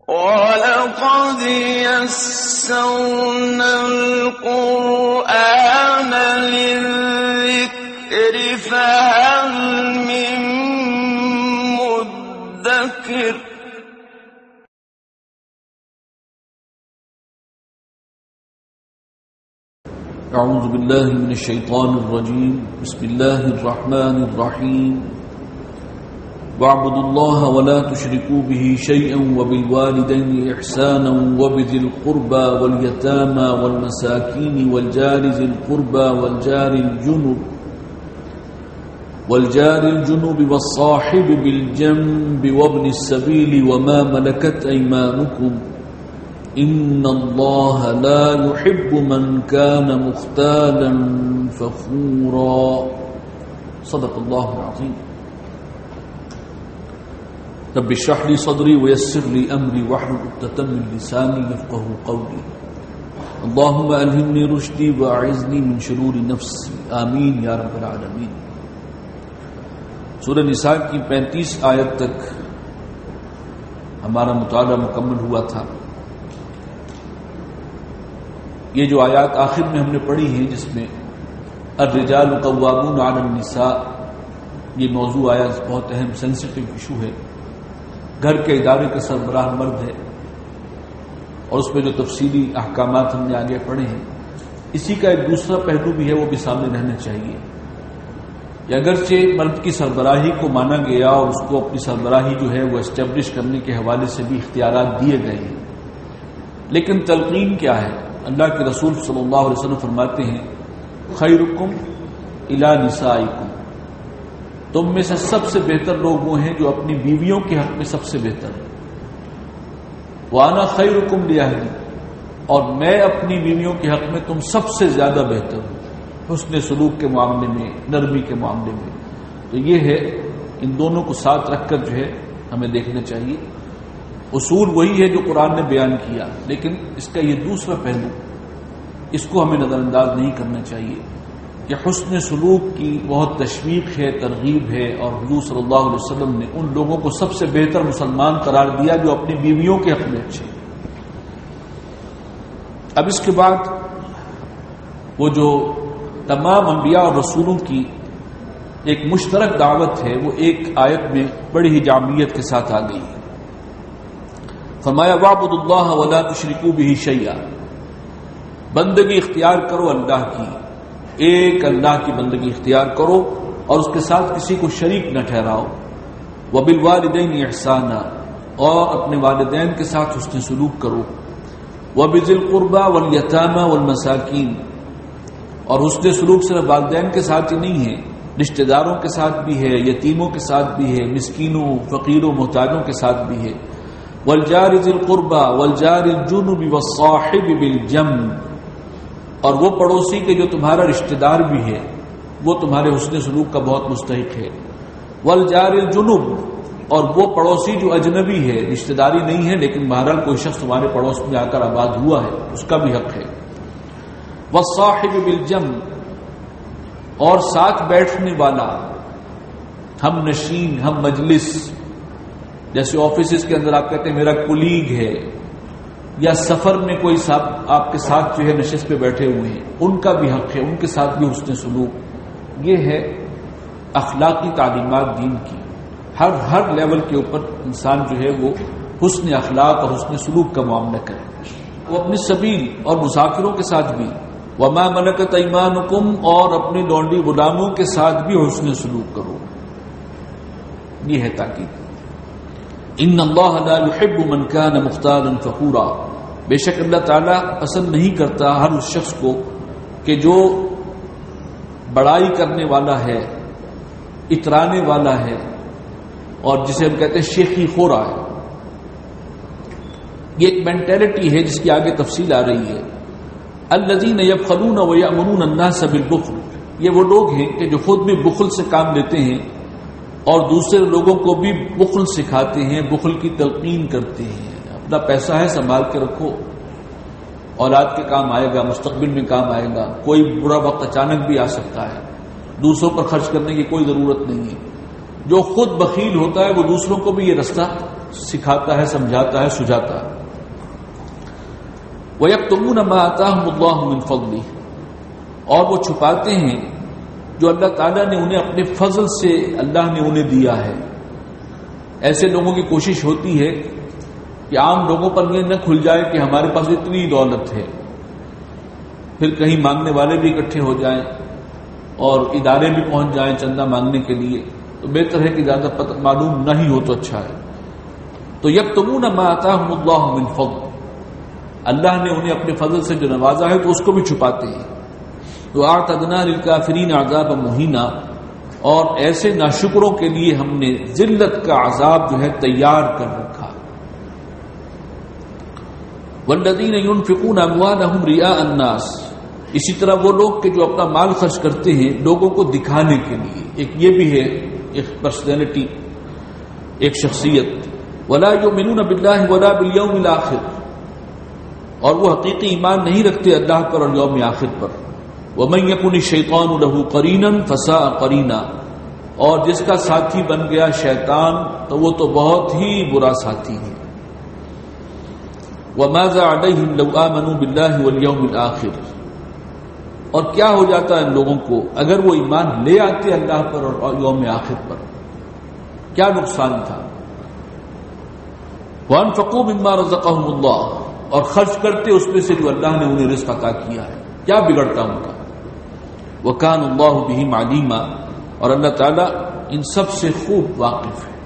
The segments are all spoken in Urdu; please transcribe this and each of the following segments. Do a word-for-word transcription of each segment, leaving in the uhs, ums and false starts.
وَلَقَدْ يَسَّرْنَا الْقُرْآنَ لِلذِّكْرِ فَهَلْ مِن مُّدَّكِرٍ اعوذ باللہ من الشیطان الرجیم بسم اللہ الرحمن الرحیم واعبدوا اللہ ولا تشرکوا به شیئا وبالوالدین احسانا وبذی القربى والیتامى والمساکین والجار ذی القربى والجار الجنب والجار الجنب والصاحب بالجنب وابن السبیل وما ملکت ایمانکم ان اللہ لا يحب من كان مختالا فخورا صدق اللہ العظیم رب اشرح لي صدری ويسر لي امری واحلل عقدۃ من لسانی يفقهوا قولی اللهم الہمنی رشدی واعذنی من شرور نفسی آمین یا رب العالمین۔ سورہ نساء کی پینتیس آیت تک ہمارا مطالعہ مکمل ہوا تھا۔ یہ جو آیات آخر میں ہم نے پڑھی ہیں جس میں الرجال قوامون علی النساء، یہ موضوع آیا بہت اہم سینسٹیو ایشو ہے، گھر کے ادارے کا سربراہ مرد ہے، اور اس میں جو تفصیلی احکامات ہم نے آگے پڑھے ہیں، اسی کا ایک دوسرا پہلو بھی ہے، وہ بھی سامنے رہنا چاہیے کہ اگرچہ مرد کی سربراہی کو مانا گیا اور اس کو اپنی سربراہی جو ہے وہ اسٹیبلش کرنے کے حوالے سے بھی اختیارات دیے گئے ہیں، لیکن تلقین کیا ہے؟ اللہ کے رسول صلی اللہ علیہ وسلم فرماتے ہیں خیرکم الی نسائکم، تم میں سے سب سے بہتر لوگ وہ ہیں جو اپنی بیویوں کے حق میں سب سے بہتر ہیں، وانا خیرکم لاہلی، اور میں اپنی بیویوں کے حق میں تم سب سے زیادہ بہتر ہوں حسن سلوک کے معاملے میں، نرمی کے معاملے میں۔ تو یہ ہے، ان دونوں کو ساتھ رکھ کر جو ہے ہمیں دیکھنا چاہیے۔ اصول وہی ہے جو قرآن نے بیان کیا، لیکن اس کا یہ دوسرا پہلو، اس کو ہمیں نظر انداز نہیں کرنا چاہیے کہ حسن سلوک کی بہت تشویق ہے، ترغیب ہے، اور حضور صلی اللہ علیہ وسلم نے ان لوگوں کو سب سے بہتر مسلمان قرار دیا جو اپنی بیویوں کے حق میں اچھے۔ اب اس کے بعد وہ جو تمام انبیاء اور رسولوں کی ایک مشترک دعوت ہے، وہ ایک آیت میں بڑی ہی جامعیت کے ساتھ آ گئی ہے۔ فرمایا وَاعْبُدُوا اللَّهَ وَلَا تُشْرِكُوا بِهِ شَيْئًا، بندگی اختیار کرو اللہ کی، ایک اللہ کی بندگی اختیار کرو اور اس کے ساتھ کسی کو شریک نہ ٹھہراؤ۔ وَبِالْوَالِدَيْنِ احسانا، اور اپنے والدین کے ساتھ حسن سلوک کرو۔ وَبِذِي الْقُرْبَى وَالْيَتَامَى وَالْمَسَاكِينِ، اور حسن سلوک صرف والدین کے ساتھ ہی نہیں ہے، رشتہ داروں کے ساتھ بھی ہے، یتیموں کے ساتھ بھی ہے، مسکینوں، فقیروں، محتاجوں کے ساتھ بھی ہے۔ والجار ذی القربى والجار الجنب والصاحب بالجنب، اور وہ پڑوسی کے جو تمہارا رشتہ دار بھی ہے وہ تمہارے حسن سلوک کا بہت مستحق ہے۔ والجار الجنب، اور وہ پڑوسی جو اجنبی ہے، رشتہ داری نہیں ہے لیکن بہرحال کوئی شخص تمہارے پڑوس میں آ کر آباد ہوا ہے، اس کا بھی حق ہے۔ والصاحب بالجنب، اور ساتھ بیٹھنے والا، ہم نشین، ہم مجلس، جیسے آفیسز کے اندر آپ کہتے ہیں میرا کولیگ ہے، یا سفر میں کوئی صاحب آپ کے ساتھ جو ہے نشست پہ بیٹھے ہوئے ہیں، ان کا بھی حق ہے، ان کے ساتھ بھی حسن سلوک۔ یہ ہے اخلاقی تعلیمات دین کی، ہر ہر لیول کے اوپر انسان جو ہے وہ حسن اخلاق اور حسن سلوک کا معاملہ کرے۔ وہ اپنی سبیل اور مسافروں کے ساتھ بھی، وما ملکت ایمانکم، اور اپنی لونڈی غلاموں کے ساتھ بھی حسن سلوک کرو۔ یہ ہے تاکید۔ ان اللہ لا يحب من كان مختالا فخورا، بے شک اللہ تعالیٰ پسند نہیں کرتا ہر اس شخص کو کہ جو بڑائی کرنے والا ہے، اترانے والا ہے، اور جسے ہم کہتے ہیں شیخی خورا ہے۔ یہ ایک مینٹیلٹی ہے جس کی آگے تفصیل آ رہی ہے۔ الذین یبخلون ویأمرون الناس بالبخل، یہ وہ لوگ ہیں کہ جو خود بھی بخل سے کام لیتے ہیں اور دوسرے لوگوں کو بھی بخل سکھاتے ہیں، بخل کی تلقین کرتے ہیں۔ اپنا پیسہ ہے سنبھال کے رکھو، اولاد کے کام آئے گا، مستقبل میں کام آئے گا، کوئی برا وقت اچانک بھی آ سکتا ہے، دوسروں پر خرچ کرنے کی کوئی ضرورت نہیں ہے۔ جو خود بخیل ہوتا ہے وہ دوسروں کو بھی یہ رستہ سکھاتا ہے، سمجھاتا ہے، سجاتا ہے۔ وَيَكْتُمُونَ مَا آتَاهُمُ اللَّهُ مِنْ فَضْلِهِ، اور وہ چھپاتے ہیں جو اللہ تعالیٰ نے انہیں اپنے فضل سے اللہ نے انہیں دیا ہے۔ ایسے لوگوں کی کوشش ہوتی ہے کہ عام لوگوں پر یہ نہ کھل جائے کہ ہمارے پاس اتنی دولت ہے، پھر کہیں مانگنے والے بھی اکٹھے ہو جائیں اور ادارے بھی پہنچ جائیں چندہ مانگنے کے لیے، تو بہتر ہے کہ زیادہ معلوم نہ ہی ہو تو اچھا ہے۔ تو یکتمون ما آتاہم اللہ من فضل، اللہ نے انہیں اپنے فضل سے جو نوازا ہے تو اس کو بھی چھپاتے ہیں۔ تو اعتدنا للکافرین عذابا مہینا، اور ایسے ناشکروں کے لیے ہم نے ذلت کا عذاب جو ہے تیار کر رکھا۔ والذین ينفقون اموالهم رئاء الناس، اسی طرح وہ لوگ کہ جو اپنا مال خرچ کرتے ہیں لوگوں کو دکھانے کے لیے، ایک یہ بھی ہے ایک پرسنالٹی، ایک شخصیت۔ ولا یؤمنون باللہ ولا بالیوم الآخر، اور وہ حقیقی ایمان نہیں رکھتے اللہ پر اور یوم آخر پر۔ ومن یکن الشیطان له قرینا فساء قرینا، اور جس کا ساتھی بن گیا شیطان تو وہ تو بہت ہی برا ساتھی ہے۔ وماذا علیہم لو آمنوا باللہ والیوم الآخر، اور کیا ہو جاتا ہے ان لوگوں کو اگر وہ ایمان لے آتے اللہ پر اور یوم آخر پر، کیا نقصان تھا۔ وانفقوا مما رزقهم اللہ، اور خرچ کرتے اس میں سے جو اللہ نے انہیں رزق عطا کیا ہے، کیا بگڑتا ان کا۔ وکان اللہ بہم علیما، اور اللہ تعالیٰ ان سب سے خوب واقف ہے۔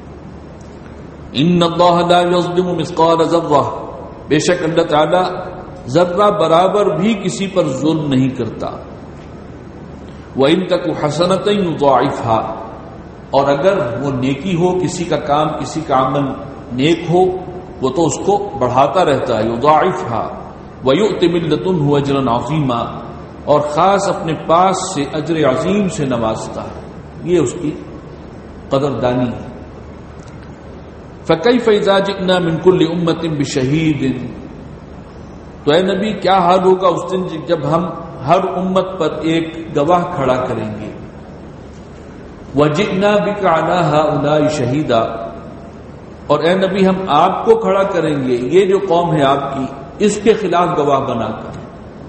ان اللہ لا یظلم مثقال ذرہ، بے شک اللہ تعالیٰ ذرہ برابر بھی کسی پر ظلم نہیں کرتا۔ وَإِن تَكُ حَسَنَةً يُضَاعِفْهَا، اور اگر وہ نیکی ہو، کسی کا کام، کسی کا عمل نیک ہو، وہ تو اس کو بڑھاتا رہتا ہے، يُضَاعِفْهَا وَيُؤْتِ مِن لَدُنْهُ أَجْرًا عَظِيمًا، اور خاص اپنے پاس سے اجر عظیم سے نوازتا ہے، یہ اس کی قدردانی ہے۔ فَكَيْفَ إِذَا جِئْنَا مِن كُلِّ أُمَّةٍ بِشَهِيدٍ، تو اے نبی کیا حال ہوگا اس دن جب ہم ہر امت پر ایک گواہ کھڑا کریں گے۔ وَجِئْنَا بِكَ عَلَىٰ هَٰؤُلَاءِ شَهِيدًا، اور اے نبی ہم آپ کو کھڑا کریں گے، یہ جو قوم ہے آپ کی، اس کے خلاف گواہ بنا کر۔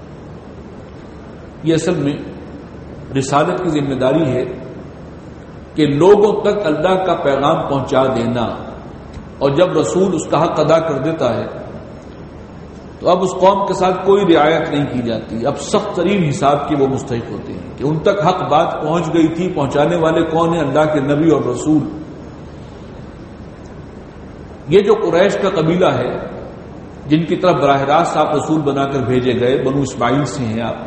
یہ اصل میں رسالت کی ذمہ داری ہے کہ لوگوں تک اللہ کا پیغام پہنچا دینا، اور جب رسول اس کا حق ادا کر دیتا ہے تو اب اس قوم کے ساتھ کوئی رعایت نہیں کی جاتی، اب سخت ترین حساب کے وہ مستحق ہوتے ہیں کہ ان تک حق بات پہنچ گئی تھی، پہنچانے والے کون ہیں؟ اللہ کے نبی اور رسول۔ یہ جو قریش کا قبیلہ ہے جن کی طرف براہ راست آپ رسول بنا کر بھیجے گئے، بنو اسماعیل سے ہیں آپ،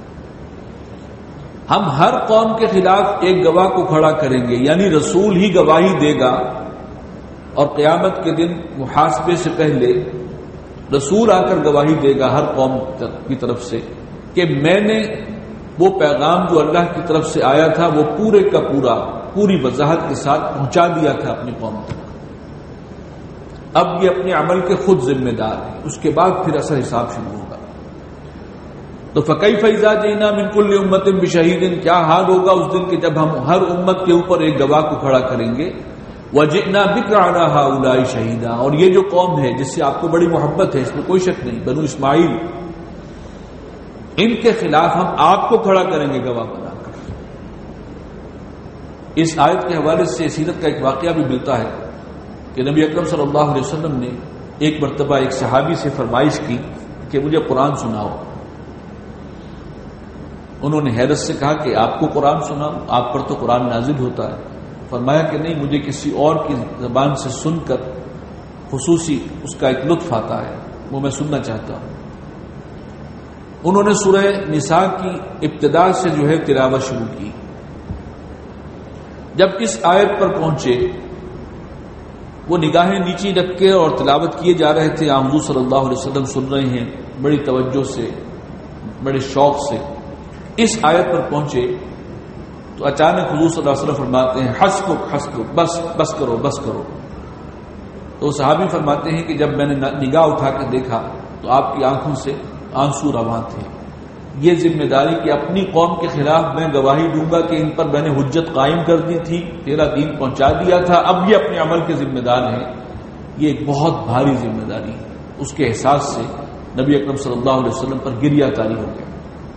ہم ہر قوم کے خلاف ایک گواہ کو کھڑا کریں گے، یعنی رسول ہی گواہی دے گا، اور قیامت کے دن محاسبے سے پہلے رسول آ کر گواہی دے گا ہر قوم کی طرف سے کہ میں نے وہ پیغام جو اللہ کی طرف سے آیا تھا وہ پورے کا پورا پوری وضاحت کے ساتھ پہنچا دیا تھا اپنی قوم تک۔ اب یہ اپنے عمل کے خود ذمہ دار ہے، اس کے بعد پھر اثر حساب شروع ہوگا۔ تو فَكَيْفَ إِذَا جِئْنَا مِن كُلِّ أُمَّةٍ بِشَهِيدٍ، کیا حال ہوگا اس دن کہ جب ہم ہر امت کے اوپر ایک گواہ کو کھڑا کریں گے۔ وَجِئْنَا بِكَ عَلَىٰ هَٰؤُلَاءِ شَهِيدًا، اور یہ جو قوم ہے جس سے آپ کو بڑی محبت ہے، اس میں کوئی شک نہیں، بنو اسماعیل، ان کے خلاف ہم آپ کو کھڑا کریں گے گواہ بنا کر۔ اس آیت کے حوالے سے سیرت کا ایک واقعہ بھی ملتا ہے کہ نبی اکرم صلی اللہ علیہ وسلم نے ایک مرتبہ ایک صحابی سے فرمائش کی کہ مجھے قرآن سناؤ۔ انہوں نے حیرت سے کہا کہ آپ کو قرآن سناؤ، آپ پر تو قرآن نازل ہوتا ہے۔ فرمایا کہ نہیں، مجھے کسی اور کی زبان سے سن کر خصوصی اس کا ایک لطف آتا ہے، وہ میں سننا چاہتا ہوں۔ انہوں نے سورہ نساء کی ابتدا سے جو ہے تلاوت شروع کی۔ جب اس آیت پر پہنچے وہ نگاہیں نیچی رکھ کے اور تلاوت کیے جا رہے تھے، حضور صلی اللہ علیہ وسلم سن رہے ہیں بڑی توجہ سے، بڑے شوق سے۔ اس آیت پر پہنچے تو اچانک حضور صلی اللہ علیہ وسلم فرماتے ہیں حسبک حسبک، بس بس کرو بس کرو۔ تو صحابی فرماتے ہیں کہ جب میں نے نگاہ اٹھا کر دیکھا تو آپ کی آنکھوں سے آنسو رواں تھے۔ یہ ذمہ داری کہ اپنی قوم کے خلاف میں گواہی دوں گا کہ ان پر میں نے حجت قائم کر دی تھی، تیرا دین پہنچا دیا تھا، اب یہ اپنے عمل کے ذمہ دار ہیں یہ ایک بہت بھاری ذمہ داری ہے. اس کے احساس سے نبی اکرم صلی اللہ علیہ وسلم پر گریہ طاری ہو گیا.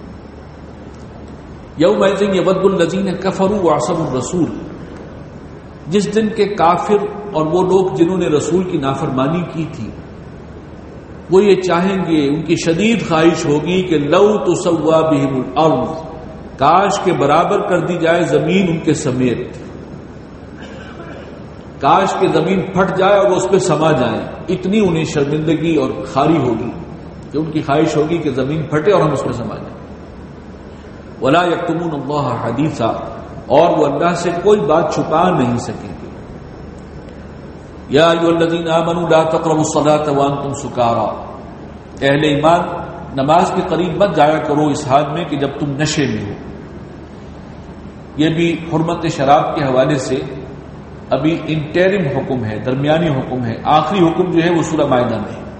یومئذ یود الذین کفروا وعصوا الرسول، جس دن کے کافر اور وہ لوگ جنہوں نے رسول کی نافرمانی کی تھی وہ یہ چاہیں گے، ان کی شدید خواہش ہوگی کہ لو تسوا بہم الارض، کاش کے برابر کر دی جائے زمین ان کے سمیت، کاش کہ زمین پھٹ جائے اور وہ اس پہ سما جائیں. اتنی انہیں شرمندگی اور خاری ہوگی کہ ان کی خواہش ہوگی کہ زمین پھٹے اور ہم اس پہ سما جائیں. ولا یکتمون اللہ حدیثا، اور وہ اللہ سے کوئی بات چھپا نہیں سکیں گے. یا ایھا الذین آمنوا لا تقربوا الصلاۃ وانتم سکارى، اہل ایمان نماز کے قریب مت جایا کرو اس حال میں کہ جب تم نشے میں ہو. یہ بھی حرمت شراب کے حوالے سے ابھی انٹرم حکم ہے، درمیانی حکم ہے. آخری حکم جو ہے وہ سورہ مائدہ میں ہے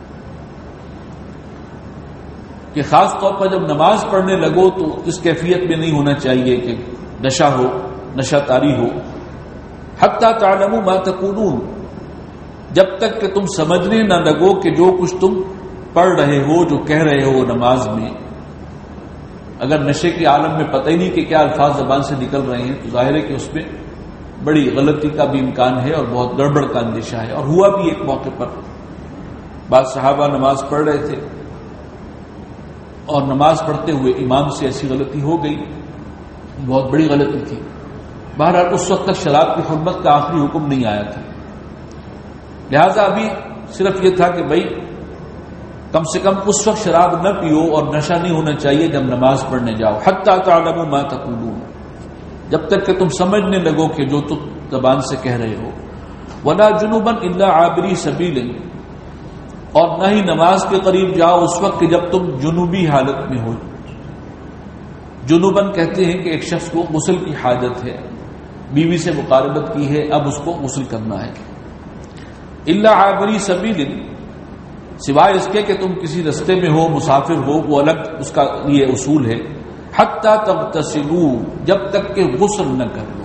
کہ خاص طور پر جب نماز پڑھنے لگو تو اس کیفیت میں نہیں ہونا چاہیے کہ نشہ ہو، نشہ طاری ہو. حتی تعلموا ما تقولون، جب تک کہ تم سمجھنے نہ لگو کہ جو کچھ تم پڑھ رہے ہو، جو کہہ رہے ہو نماز میں، اگر نشے کے عالم میں پتہ ہی نہیں کہ کیا الفاظ زبان سے نکل رہے ہیں تو ظاہر ہے کہ اس میں بڑی غلطی کا بھی امکان ہے اور بہت گڑبڑ کا اندیشہ ہے. اور ہوا بھی ایک موقع پر بعض صحابہ نماز پڑھ رہے تھے اور نماز پڑھتے ہوئے امام سے ایسی غلطی ہو گئی، بہت بڑی غلطی تھی. بہرحال اس وقت تک شراب کی حرمت کا آخری حکم نہیں آیا تھا، لہذا ابھی صرف یہ تھا کہ بھائی کم سے کم اس وقت شراب نہ پیو اور نشہ نہیں ہونا چاہیے جب نماز پڑھنے جاؤ. حتی تعلموا ما تقولون، جب تک کہ تم سمجھنے لگو کہ جو تم زبان سے کہہ رہے ہو. ولا جنوبا الا عابری سبیل، اور نہ ہی نماز کے قریب جاؤ اس وقت کہ جب تم جنوبی حالت میں ہو. جنوباً کہتے ہیں کہ ایک شخص کو غسل کی حاجت ہے، بیوی سے مقاربت کی ہے، اب اس کو غسل کرنا ہے. الا عابری سبیل، سوائے اس کے کہ تم کسی رستے میں ہو، مسافر ہو، وہ الگ اس کا یہ اصول ہے. حتی تغتسلوا، جب تک کہ غسل نہ کر لو.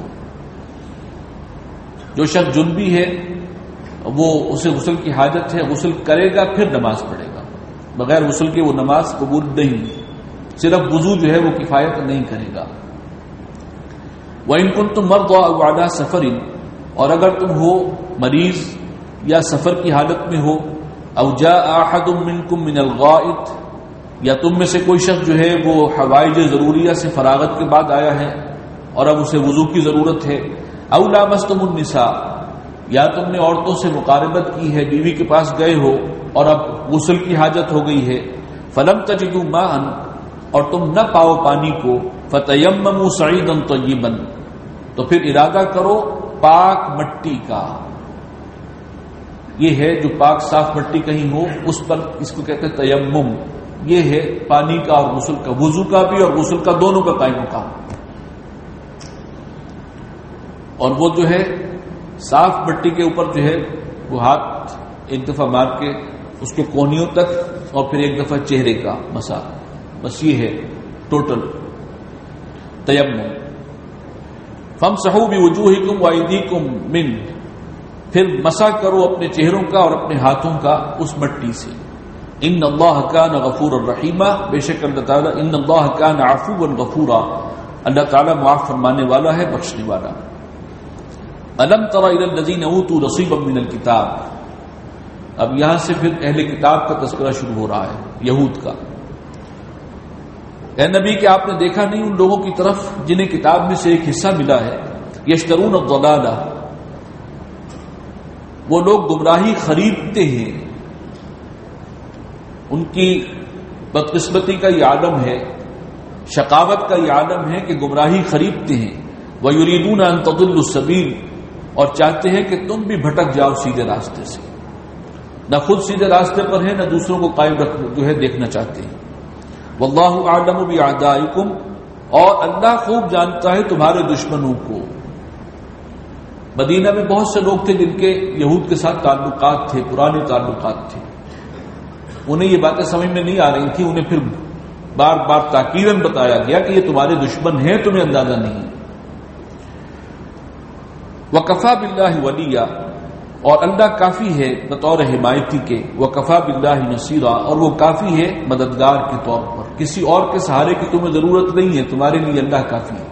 جو شخص جنبی ہے وہ اسے غسل کی حاجت ہے، غسل کرے گا پھر نماز پڑھے گا، بغیر غسل کے وہ نماز قبول نہیں. صرف وضو جو ہے وہ کفایت نہیں کرے گا. وَإِن كُنتُم مَرْضَىٰ أَوْ عَلَىٰ سَفَرٍ، اور اگر تم ہو مریض یا سفر کی حالت میں ہو. أَوْ جَاءَ أَحَدٌ مِّنكُم مِّنَ الْغَائِطِ، یا تم میں سے کوئی شخص جو ہے وہ حوائج ضروریہ سے فراغت کے بعد آیا ہے اور اب اسے وضو کی ضرورت ہے. أَوْ لَامَسْتُمُ النِّسَاءَ، یا تم نے عورتوں سے مقاربت کی ہے، بیوی کے پاس گئے ہو اور اب غسل کی حاجت ہو گئی ہے. فَلَمْ تَجِدُوا مَاءً، اور تم نہ پاؤ پانی کو. فَتَيَمَّمُوا صَعِيدًا طَيِّبًا، تو پھر ارادہ کرو پاک مٹی کا. یہ ہے جو پاک صاف مٹی کہیں ہو اس پر، اس کو کہتے ہیں تیمم. یہ ہے پانی کا اور غسل کا، وضو کا بھی اور غسل کا دونوں کا قائم مقام. اور وہ جو ہے صاف مٹی کے اوپر جو ہے وہ ہاتھ ایک دفعہ مار کے اس کے کونیوں تک اور پھر ایک دفعہ چہرے کا مسا، بس یہ ہے ٹوٹل تیمم. فامسحوا بوجوہکم وایدیکم من، پھر مسح کرو اپنے چہروں کا اور اپنے ہاتھوں کا اس مٹی سے. ان اللہ کان غفورا رحیما، بے شک اللہ تعالیٰ، ان اللہ کان عفوا غفورا، اللہ تعالیٰ معاف فرمانے والا ہے، بخشنے والا. الم تر الی الذین اوتوا نصیبا من الکتاب، اب یہاں سے پھر اہل کتاب کا تذکرہ شروع ہو رہا ہے، یہود کا. اے نبی کہ آپ نے دیکھا نہیں ان لوگوں کی طرف جنہیں کتاب میں سے ایک حصہ ملا ہے. یشترون الضلالہ، وہ لوگ گمراہی خریدتے ہیں. ان کی بدقسمتی کا یہ عالم ہے، شقاوت کا یہ عالم ہے کہ گمراہی خریدتے ہیں. وَيُرِيدُونَ أَن تَضِلُّوا السَّبِيلَ، اور چاہتے ہیں کہ تم بھی بھٹک جاؤ سیدھے راستے سے. نہ خود سیدھے راستے پر ہیں نہ دوسروں کو قائم رکھ جو ہے دیکھنا چاہتے ہیں. وَاللَّهُ أَعْلَمُ بِأَعْدَائِكُمْ، اور اللہ خوب جانتا ہے تمہارے دشمنوں کو. مدینہ میں بہت سے لوگ تھے جن کے یہود کے ساتھ تعلقات تھے، پرانے تعلقات تھے. انہیں یہ باتیں سمجھ میں نہیں آ رہی تھی، انہیں پھر بار بار تاکیداً بتایا گیا کہ یہ تمہارے دشمن ہیں، تمہیں اندازہ نہیں. وَكَفَى بِاللَّهِ وَلِيًّا، اور اللہ کافی ہے بطور حمایتی کے، وکفا باللہ نصیرا، اور وہ کافی ہے مددگار کے طور پر، کسی اور کے سہارے کی تمہیں ضرورت نہیں ہے، تمہارے لیے اللہ کافی ہے۔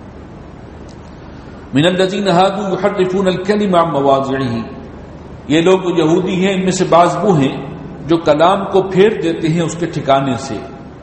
من الذین ہادوا یحرفون الکلم عن مواضعہ، یہ لوگ جو یہودی ہیں ان میں سے بعض وہ ہیں جو کلام کو پھیر دیتے ہیں اس کے ٹھکانے سے،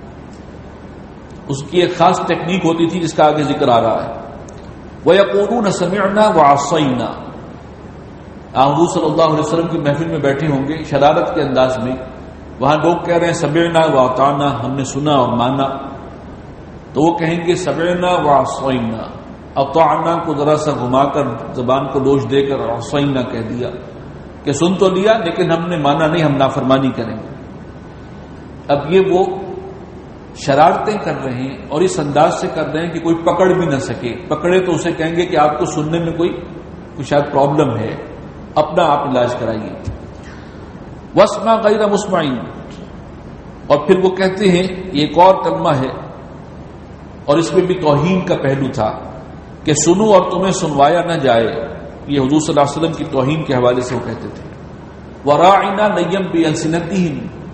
اس کی ایک خاص ٹیکنیک ہوتی تھی جس کا آگے ذکر آ رہا ہے۔ وَيَقُولُونَ سَمِعْنَا وَعَصَيْنَا، حضور صلی اللہ علیہ وسلم کی محفل میں بیٹھے ہوں گے شرارت کے انداز میں، وہاں لوگ کہہ رہے ہیں سمعنا وَأَطَعْنَا، ہم نے سنا اور مانا، تو وہ کہیں گے سمعنا وَعَصَيْنَا، اطعنا کو ذرا سا گھما کر زبان کو ڈوش دے کر عصینا کہہ دیا کہ سن تو لیا لیکن ہم نے مانا نہیں، ہم نافرمانی کریں گے۔ اب یہ وہ شرارتیں کر رہے ہیں اور اس انداز سے کر رہے ہیں کہ کوئی پکڑ بھی نہ سکے، پکڑے تو اسے کہیں گے کہ آپ کو سننے میں کوئی کوئی شاید پرابلم ہے، اپنا آپ علاج کرائیے۔ واسمع غیر مسمع، اور پھر وہ کہتے ہیں یہ ایک اور کلمہ ہے اور اس میں بھی توہین کا پہلو تھا کہ سنو اور تمہیں سنوایا نہ جائے، یہ حضور صلی اللہ علیہ وسلم کی توہین کے حوالے سے وہ کہتے تھے۔ وراعنا نیم بألسنتہم،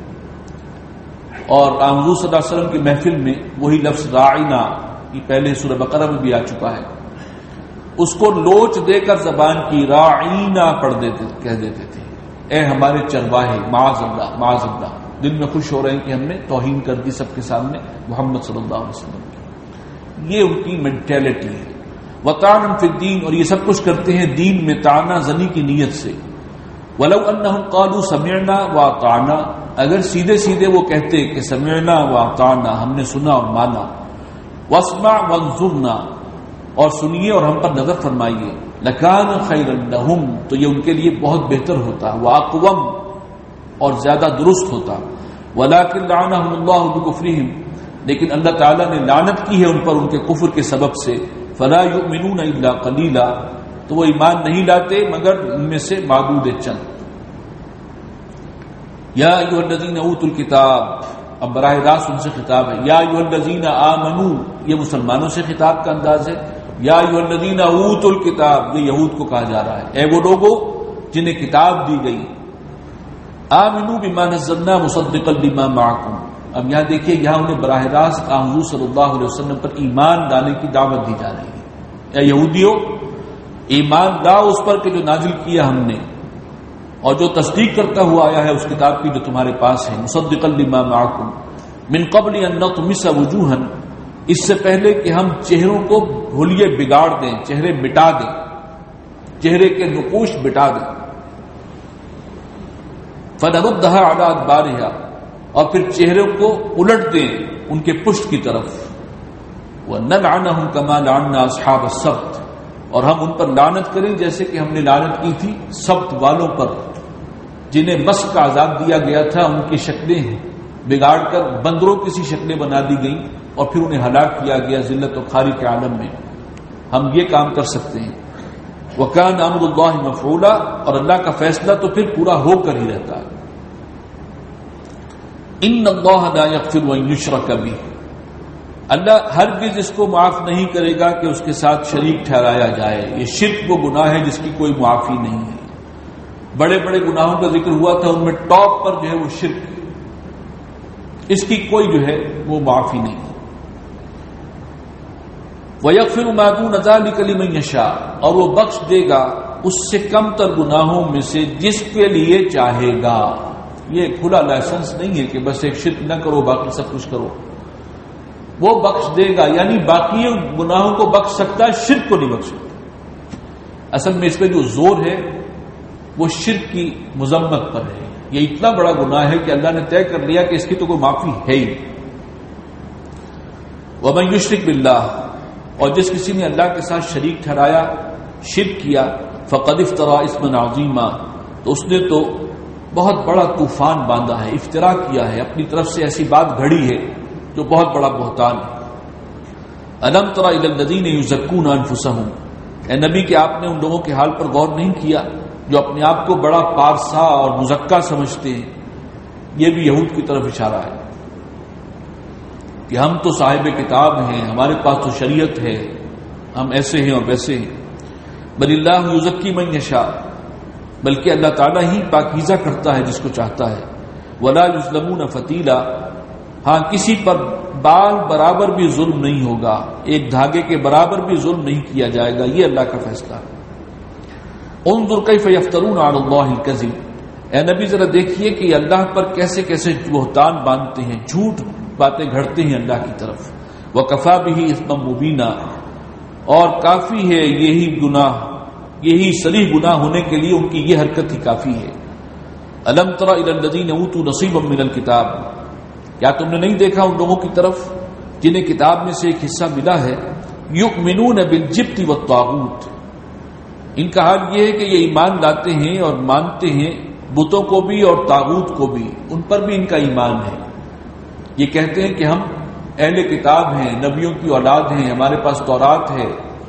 اور حضور صلی اللہ علیہ وسلم کی محفل میں وہی لفظ راعنا، یہ پہلے سورہ بقرہ میں بھی آ چکا ہے، اس کو لوچ دے کر زبان کی راعینا پڑھ دیتے کہہ دیتے تھے، اے ہمارے چرواہے، معاذ اللہ معاذ اللہ، دل میں خوش ہو رہے ہیں کہ ہم نے توہین کر دی سب کے سامنے محمد صلی اللہ علیہ وسلم کی۔ یہ ان کی مینٹیلٹی ہے۔ وطعنا فی الدین، اور یہ سب کچھ کرتے ہیں دین میں طعنہ زنی کی نیت سے۔ ولو انہم قالوا سمعنا واطعنا، اگر سیدھے سیدھے وہ کہتے کہ سمعنا واطعنا، ہم نے سنا اور مانا، واسمع وانظرنا، اور سنیے اور ہم پر نظر فرمائیے، لکان خیرا لہم، تو یہ ان کے لیے بہت بہتر ہوتا، واقوم، اور زیادہ درست ہوتا۔ ولکن لعنہم اللہ بکفرہم، لیکن اللہ تعالیٰ نے لعنت کی ہے ان پر ان کے کفر کے سبب سے۔ فلا یؤمنون الا قلیلا، تو وہ ایمان نہیں لاتے مگر ان میں سے معدود چند۔ یا ایھا الذین اوتوا الکتاب، اب براہ راست ان سے خطاب ہے۔ یا ایھا الذین آمنوا، یہ مسلمانوں سے خطاب کا انداز ہے۔ یا ایھا الذین اوتوا الکتاب، یہ یہود کو کہا جا رہا ہے، اے وہ لوگوں جنہیں کتاب دی گئی۔ آمنوا بما نزلنا مصدقا لما معکم، اب یہاں دیکھیے یہاں انہیں براہ راست حضور صلی اللہ علیہ وسلم پر ایمان لانے کی دعوت دی جا رہی ہے۔ اے یہودیو، ایمان لاؤ اس پر کہ جو نازل کیا ہم نے اور جو تصدیق کرتا ہوا آیا ہے اس کتاب کی جو تمہارے پاس ہے۔ مصدقا لما معکم من قبل ان نطمس وجوہا، اس سے پہلے کہ ہم چہروں کو بھولیے بگاڑ دیں، چہرے مٹا دیں، چہرے کے نقوش مٹا دیں۔ فنردھا علی ادبارہا، اور پھر چہروں کو الٹ دیں ان کے پشت کی طرف۔ وَنَلْعَنَهُمْ كَمَا لَعَنَّا أَصْحَابَ السَّبْتِ، اور ہم ان پر لعنت کریں جیسے کہ ہم نے لعنت کی تھی سبت والوں پر، جنہیں مسخ کا عذاب دیا گیا تھا، ان کی شکلیں بگاڑ کر بندروں کی سی شکلیں بنا دی گئیں اور پھر انہیں ہلاک کیا گیا ذلت و خواری کے عالم میں۔ ہم یہ کام کر سکتے ہیں۔ وَكَانَ أَمْرُ اللَّهِ مَفْعُولًا، اور اللہ کا فیصلہ تو پھر پورا ہو کر ہی رہتا ہے۔ ان اللہ لا یغفر ان یشرک بہ، اللہ ہرگز اس کو معاف نہیں کرے گا کہ اس کے ساتھ شریک ٹھہرایا جائے۔ یہ شرک وہ گناہ ہے جس کی کوئی معافی نہیں ہے۔ بڑے بڑے گناہوں کا ذکر ہوا تھا، ان میں ٹاپ پر جو ہے وہ شرک، اس کی کوئی جو ہے وہ معافی نہیں ہے۔ وَيَغْفِرُ مَا دُونَ ذَلِكَ لِمَن يَشَاءُ، اور وہ بخش دے گا اس سے کم تر گناہوں میں سے جس کے لیے چاہے گا۔ یہ کھلا لائسنس نہیں ہے کہ بس ایک شرک نہ کرو باقی سب کچھ کرو، وہ بخش دے گا، یعنی باقی گناہوں کو بخش سکتا ہے، شرک کو نہیں بخش سکتا۔ اصل میں اس پہ جو زور ہے وہ شرک کی مذمت پر ہے۔ یہ اتنا بڑا گناہ ہے کہ اللہ نے طے کر لیا کہ اس کی تو کوئی معافی ہے ہی۔ وَمَن يُشْرِكْ بِاللَّهِ، اور جس کسی نے اللہ کے ساتھ شریک ٹھہرایا، شرک کیا، فَقَدِ افْتَرَىٰ اِثْمًا عَظِيمًا، تو اس نے تو بہت بڑا طوفان باندھا ہے، افترا کیا ہے، اپنی طرف سے ایسی بات گھڑی ہے جو بہت بڑا بہتان ہے۔ أَلَمْ تَرَ إِلَى الَّذِينَ يُزَكُّونَ أَنفُسَهُمْ، اے نبی کہ آپ نے ان لوگوں کے حال پر غور نہیں کیا جو اپنے آپ کو بڑا پارسا اور مزکا سمجھتے ہیں۔ یہ بھی یہود کی طرف اشارہ ہے کہ ہم تو صاحب کتاب ہیں، ہمارے پاس تو شریعت ہے، ہم ایسے ہیں اور ویسے ہیں۔ بل اللہ یزکی من یشاء، بلکہ اللہ تعالیٰ ہی پاکیزہ کرتا ہے جس کو چاہتا ہے. ولا یظلمون فتیلا، ہاں کسی پر بال برابر بھی ظلم نہیں ہوگا، ایک دھاگے کے برابر بھی ظلم نہیں کیا جائے گا، یہ اللہ کا فیصلہ ہے. انظر کیف یفترون علی اللہ الکذب، اے نبی ذرا دیکھیے کہ اللہ پر کیسے کیسے بہتان باندھتے ہیں، جھوٹ باتیں گھڑتے ہیں اللہ کی طرف. وکفی بہ اثما مبینا، اور کافی ہے یہی گناہ، یہی صریح گناہ ہونے کے لیے ان کی یہ حرکت ہی کافی ہے. الم تر الی الذین اوتوا نصیبا من الکتاب، کیا تم نے نہیں دیکھا ان لوگوں کی طرف جنہیں کتاب میں سے ایک حصہ ملا ہے. یؤمنون بالجبت والطاغوت، ان کا حال یہ ہے کہ یہ ایمان لاتے ہیں اور مانتے ہیں بتوں کو بھی اور طاغوت کو بھی، ان پر بھی ان کا ایمان ہے. یہ کہتے ہیں کہ ہم اہل کتاب ہیں، نبیوں کی اولاد ہیں، ہمارے پاس تورات ہے،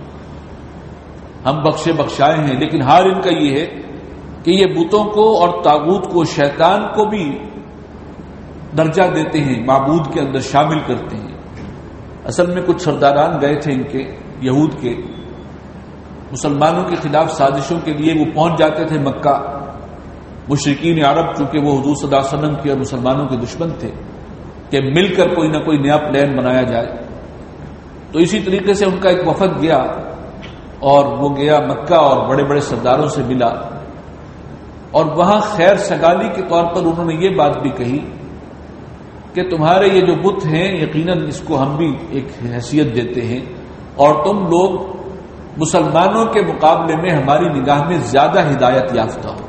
ہم بخشے بخشائے ہیں، لیکن حال ان کا یہ ہے کہ یہ بتوں کو اور طاغوت کو، شیطان کو بھی درجہ دیتے ہیں، معبود کے اندر شامل کرتے ہیں. اصل میں کچھ سرداران گئے تھے ان کے، یہود کے، مسلمانوں کے خلاف سازشوں کے لیے. وہ پہنچ جاتے تھے مکہ، مشرکین عرب چونکہ وہ حضور صلی اللہ علیہ وسلم کے اور مسلمانوں کے دشمن تھے، کہ مل کر کوئی نہ کوئی نیا پلان بنایا جائے. تو اسی طریقے سے ان کا ایک وفد گیا، اور وہ گیا مکہ اور بڑے بڑے سرداروں سے ملا، اور وہاں خیر سگالی کے طور پر انہوں نے یہ بات بھی کہی کہ تمہارے یہ جو بت ہیں یقیناً اس کو ہم بھی ایک حیثیت دیتے ہیں، اور تم لوگ مسلمانوں کے مقابلے میں ہماری نگاہ میں زیادہ ہدایت یافتہ ہو.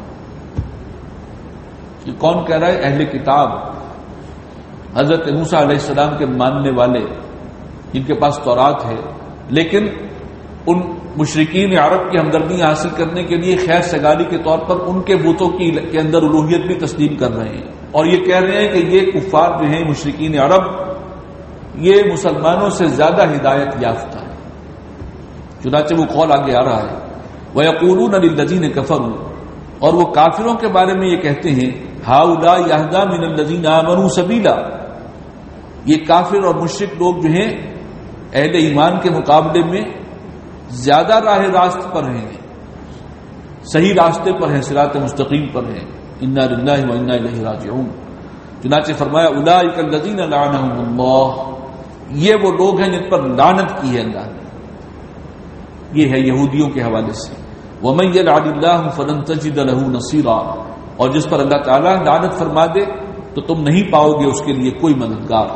یہ کون کہہ رہا ہے؟ اہل کتاب، حضرت موسیٰ علیہ السلام کے ماننے والے، جن کے پاس تورات ہے، لیکن ان مشرکین عرب کی ہمدردی حاصل کرنے کے لیے خیر سگالی کے طور پر ان کے بتوں کی کے اندر الوہیت بھی تسلیم کر رہے ہیں، اور یہ کہہ رہے ہیں کہ یہ کفار جو ہیں مشرکین عرب، یہ مسلمانوں سے زیادہ ہدایت یافتہ ہے. چنانچہ وہ قول آگے آ رہا ہے. وَيَقُولُونَ لِلَّذِينَ كَفَرُوا، اور وہ کافروں کے بارے میں یہ کہتے ہیں هَؤُلَاءِ أَهْدَىٰ مِنَ الَّذِينَ آمَنُوا سَبِيلًا، یہ کافر اور مشرک لوگ جو ہیں اہل ایمان کے مقابلے میں زیادہ راہ راست پر ہیں، صحیح راستے پر ہیں، صراط مستقیم پر ہیں. انا للہ و انا الیہ راجعون. چنانچہ فرمایا اولئک الذین لعنہم اللہ، یہ وہ لوگ ہیں جن پر لعنت کی ہے اللہ نے. یہ ہے یہودیوں کے حوالے سے. ومن یلعن اللہ فلن تجد له نصیرا، اور جس پر اللہ تعالیٰ لعنت فرما دے تو تم نہیں پاؤ گے اس کے لیے کوئی مددگار.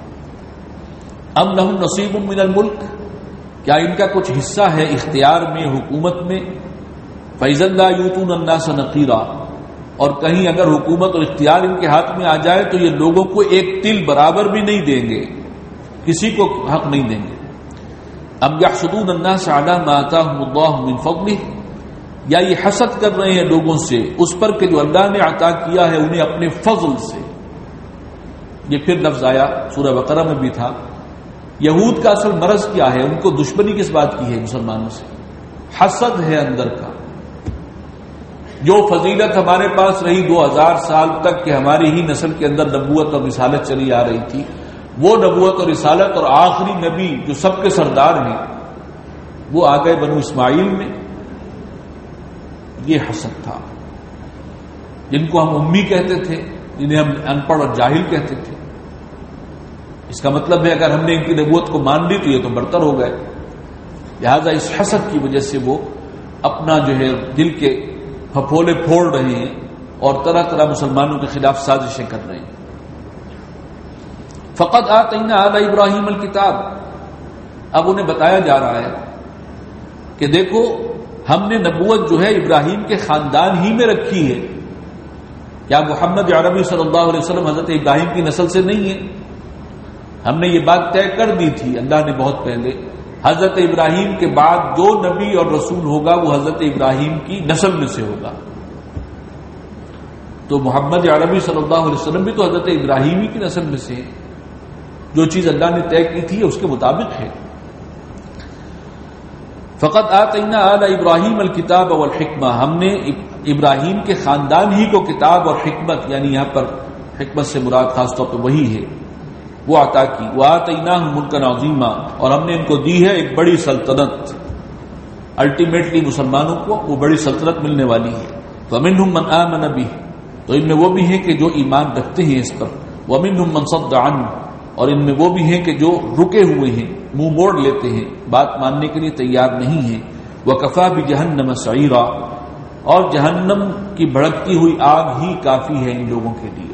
ام لہم نصیب من الملک، کیا ان کا کچھ حصہ ہے اختیار میں، حکومت میں؟ فَإِذًا لَا يُؤْتُونَ النَّاسَ نَقِيرًا، اور کہیں اگر حکومت اور اختیار ان کے ہاتھ میں آ جائے تو یہ لوگوں کو ایک تل برابر بھی نہیں دیں گے، کسی کو حق نہیں دیں گے. ام يحسدون الناس على ما آتاهم الله من فضله، یا یہ حسد کر رہے ہیں لوگوں سے اس پر کہ جو اللہ نے عطا کیا ہے انہیں اپنے فضل سے. یہ پھر لفظ آیا سورہ بقرہ میں بھی تھا. یہود کا اصل مرض کیا ہے؟ ان کو دشمنی کس بات کی ہے؟ مسلمانوں سے حسد ہے اندر کا. جو فضیلت ہمارے پاس رہی دو ہزار سال تک کہ ہماری ہی نسل کے اندر نبوت اور رسالت چلی آ رہی تھی، وہ نبوت اور رسالت اور آخری نبی جو سب کے سردار ہیں وہ آ گئے بنو اسماعیل میں. یہ حسد تھا. جن کو ہم امی کہتے تھے، جنہیں ہم ان پڑھ اور جاہل کہتے تھے، اس کا مطلب ہے اگر ہم نے ان کی نبوت کو مان لی تو یہ تو برتر ہو گئے. لہذا اس حسد کی وجہ سے وہ اپنا جو ہے دل کے پھپھولے پھوڑ رہے ہیں اور طرح طرح مسلمانوں کے خلاف سازشیں کر رہے ہیں. فقط آتینا آل ابراہیم الکتاب، اب انہیں بتایا جا رہا ہے کہ دیکھو ہم نے نبوت جو ہے ابراہیم کے خاندان ہی میں رکھی ہے. کیا محمد عربی صلی اللہ علیہ وسلم حضرت ابراہیم کی نسل سے نہیں ہے؟ ہم نے یہ بات طے کر دی تھی اللہ نے بہت پہلے. حضرت ابراہیم کے بعد جو نبی اور رسول ہوگا وہ حضرت ابراہیم کی نسل میں سے ہوگا. تو محمد عربی صلی اللہ علیہ وسلم بھی تو حضرت ابراہیمی کی نسل میں سے ہے. جو چیز اللہ نے طے کی تھی اس کے مطابق ہے. فقط آتینا آل ابراہیم الکتاب والحکمہ، ہم نے ابراہیم کے خاندان ہی کو کتاب اور حکمت، یعنی یہاں پر حکمت سے مراد خاص طور پہ وہی ہے، وہ عطا کی. وآتیناہم ملکا عظیما، اور ہم نے ان کو دی ہے ایک بڑی سلطنت. الٹیمیٹلی مسلمانوں کو وہ بڑی سلطنت ملنے والی ہے. فمنهم من آمن به، تو ان میں وہ بھی ہیں کہ جو ایمان رکھتے ہیں اس پر، ومنهم من صد عنه، اور ان میں وہ بھی ہیں کہ جو رکے ہوئے ہیں، منہ موڑ لیتے ہیں، بات ماننے کے لیے تیار نہیں ہیں. وکفى بجہنم سعیرا، اور جہنم کی بھڑکتی ہوئی آگ ہی کافی ہے ان لوگوں کے لیے.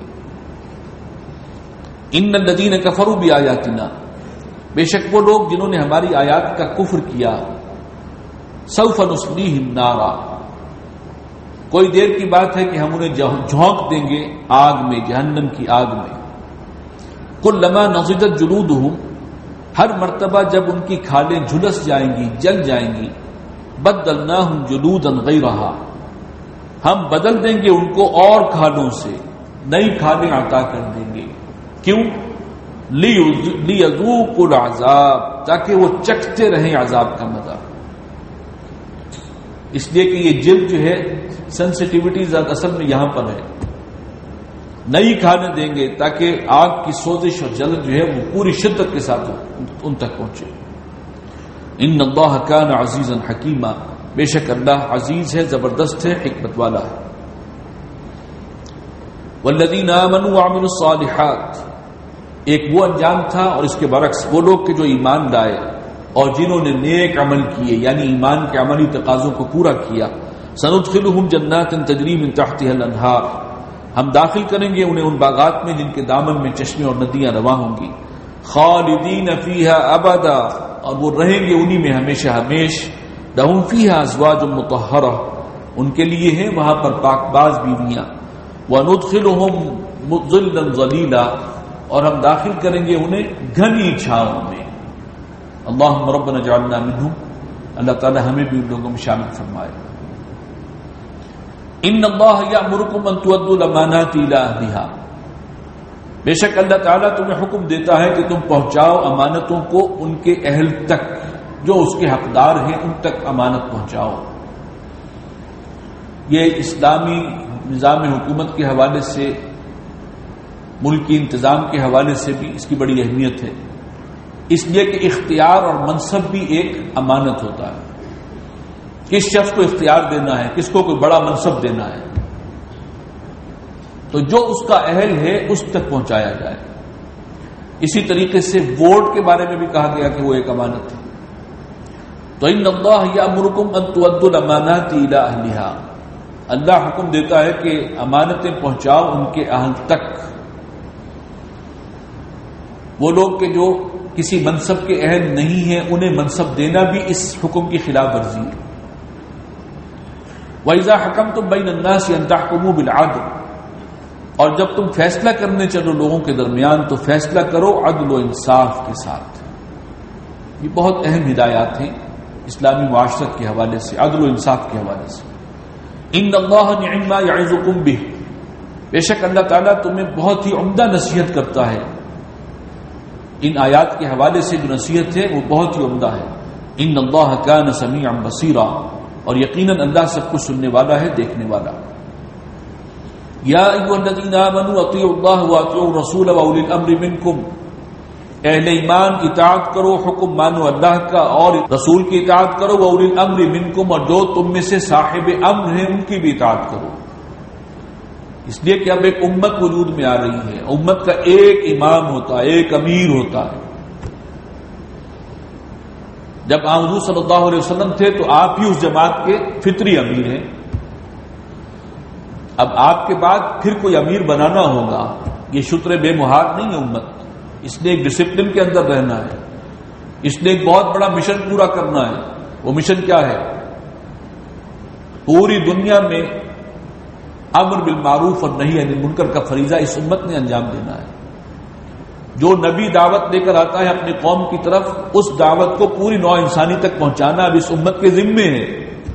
ان الذین کفروا بآیاتنا، بے شک وہ لوگ جنہوں نے ہماری آیات کا کفر کیا، سوف نصلیہم نارا، کوئی دیر کی بات ہے کہ ہم انہیں جھونک دیں گے آگ میں، جہنم کی آگ میں. کلما نضجت جلودہم، ہر مرتبہ جب ان کی کھالیں جھلس جائیں گی، جل جائیں گی، بدلناہم جلودا غیرہا، ہم بدل دیں گے ان کو اور کھالوں سے، نئی کھالیں عطا کر دیں گے. کیوں؟ لیذوقوا العذاب، تاکہ وہ چکھتے رہیں عذاب کا مزہ. اس لیے کہ یہ جلد جو ہے سینسٹیوٹی اصل میں یہاں پر ہے. نئی کھانے دیں گے تاکہ آگ کی سوزش اور جلد جو ہے وہ پوری شدت کے ساتھ ان تک پہنچے. ان اللہ کان عزیزا حکیما، بے شک اللہ عزیز ہے، زبردست ہے، حکمت والا ہے. والذین آمنوا وعملوا الصالحات، ایک وہ انجام تھا اور اس کے برعکس وہ لوگ کہ جو ایمان لائے اور جنہوں نے نیک عمل کیے، یعنی ایمان کے عملی تقاضوں کو پورا کیا. سندخلهم جنات تجری من تحتها الانہار، ہم داخل کریں گے انہیں ان باغات میں جن کے دامن میں چشمے اور ندیاں رواں ہوں گی. خالدین فیہا ابدا، اور وہ رہیں گے انہی میں ہمیشہ ہمیش. لہم فیہا ازواج مطہرہ، ان کے لیے ہیں وہاں پر پاک باز بیویاں. وندخلهم ظلا ظلیلا، اور ہم داخل کریں گے انہیں گھنی چھاؤں میں. اللہم ربنا اجعلنا منہم، اللہ تعالی ہمیں بھی ان لوگوں میں شامل فرمائے. ان اللہ یأمرکم ان تؤدوا الامانات الی اہلہا، بے شک اللہ تعالیٰ تمہیں حکم دیتا ہے کہ تم پہنچاؤ امانتوں کو ان کے اہل تک، جو اس کے حقدار ہیں ان تک امانت پہنچاؤ. یہ اسلامی نظام حکومت کے حوالے سے، ملکی انتظام کے حوالے سے بھی اس کی بڑی اہمیت ہے. اس لیے کہ اختیار اور منصب بھی ایک امانت ہوتا ہے. کس شخص کو اختیار دینا ہے، کس کو کوئی بڑا منصب دینا ہے، تو جو اس کا اہل ہے اس تک پہنچایا جائے. اسی طریقے سے ووٹ کے بارے میں بھی کہا گیا کہ وہ ایک امانت ہے. تو ان اللہ یأمرکم ان تؤدوا الامانات الی اہلہا، اللہ حکم دیتا ہے کہ امانتیں پہنچاؤ ان کے اہل تک. وہ لوگ کہ جو کسی منصب کے اہل نہیں ہیں انہیں منصب دینا بھی اس حکم کی خلاف ورزی ہے. وَإِذَا حَكَمْتُمْ بَيْنَ النَّاسِ أَن تَحْكُمُوا بِالْعَدْلِ، اور جب تم فیصلہ کرنے چلو لوگوں کے درمیان تو فیصلہ کرو عدل و انصاف کے ساتھ. یہ بہت اہم ہدایات ہیں اسلامی معاشرت کے حوالے سے، عدل و انصاف کے حوالے سے. ان اللہ نعم ما یعظکم بہ، بے شک اللہ تعالیٰ تمہیں بہت ہی عمدہ نصیحت کرتا ہے. ان آیات کے حوالے سے جو نصیحت ہے وہ بہت ہی عمدہ ہے. ان اللہ کان سمیعا بصیرا، اور یقیناً اللہ سب کچھ سننے والا ہے، دیکھنے والا. یا ایھا الذین آمنوا اطیعوا اللہ واطیعوا الرسول واولی الامر منکم، اہل ایمان اطاعت کرو، حکم مانو اللہ کا اور رسول کی اطاعت کرو. واولی الامر منکم، اور جو تم میں سے صاحب امر ہیں ان کی بھی اطاعت کرو. اس لیے کہ اب ایک امت وجود میں آ رہی ہے، امت کا ایک امام ہوتا ہے، ایک امیر ہوتا ہے. جب آن حضور صلی اللہ علیہ وسلم تھے تو آپ ہی اس جماعت کے فطری امیر ہیں. اب آپ کے بعد پھر کوئی امیر بنانا ہوگا، یہ شطر بے محال نہیں ہے امت. اس نے ایک ڈسپلن کے اندر رہنا ہے، اس نے ایک بہت بڑا مشن پورا کرنا ہے. وہ مشن کیا ہے؟ پوری دنیا میں امر بالمعروف اور نہی عن المنکر کا فریضہ اس امت نے انجام دینا ہے. جو نبی دعوت لے کر آتا ہے اپنی قوم کی طرف، اس دعوت کو پوری نوع انسانی تک پہنچانا اب اس امت کے ذمے ہے.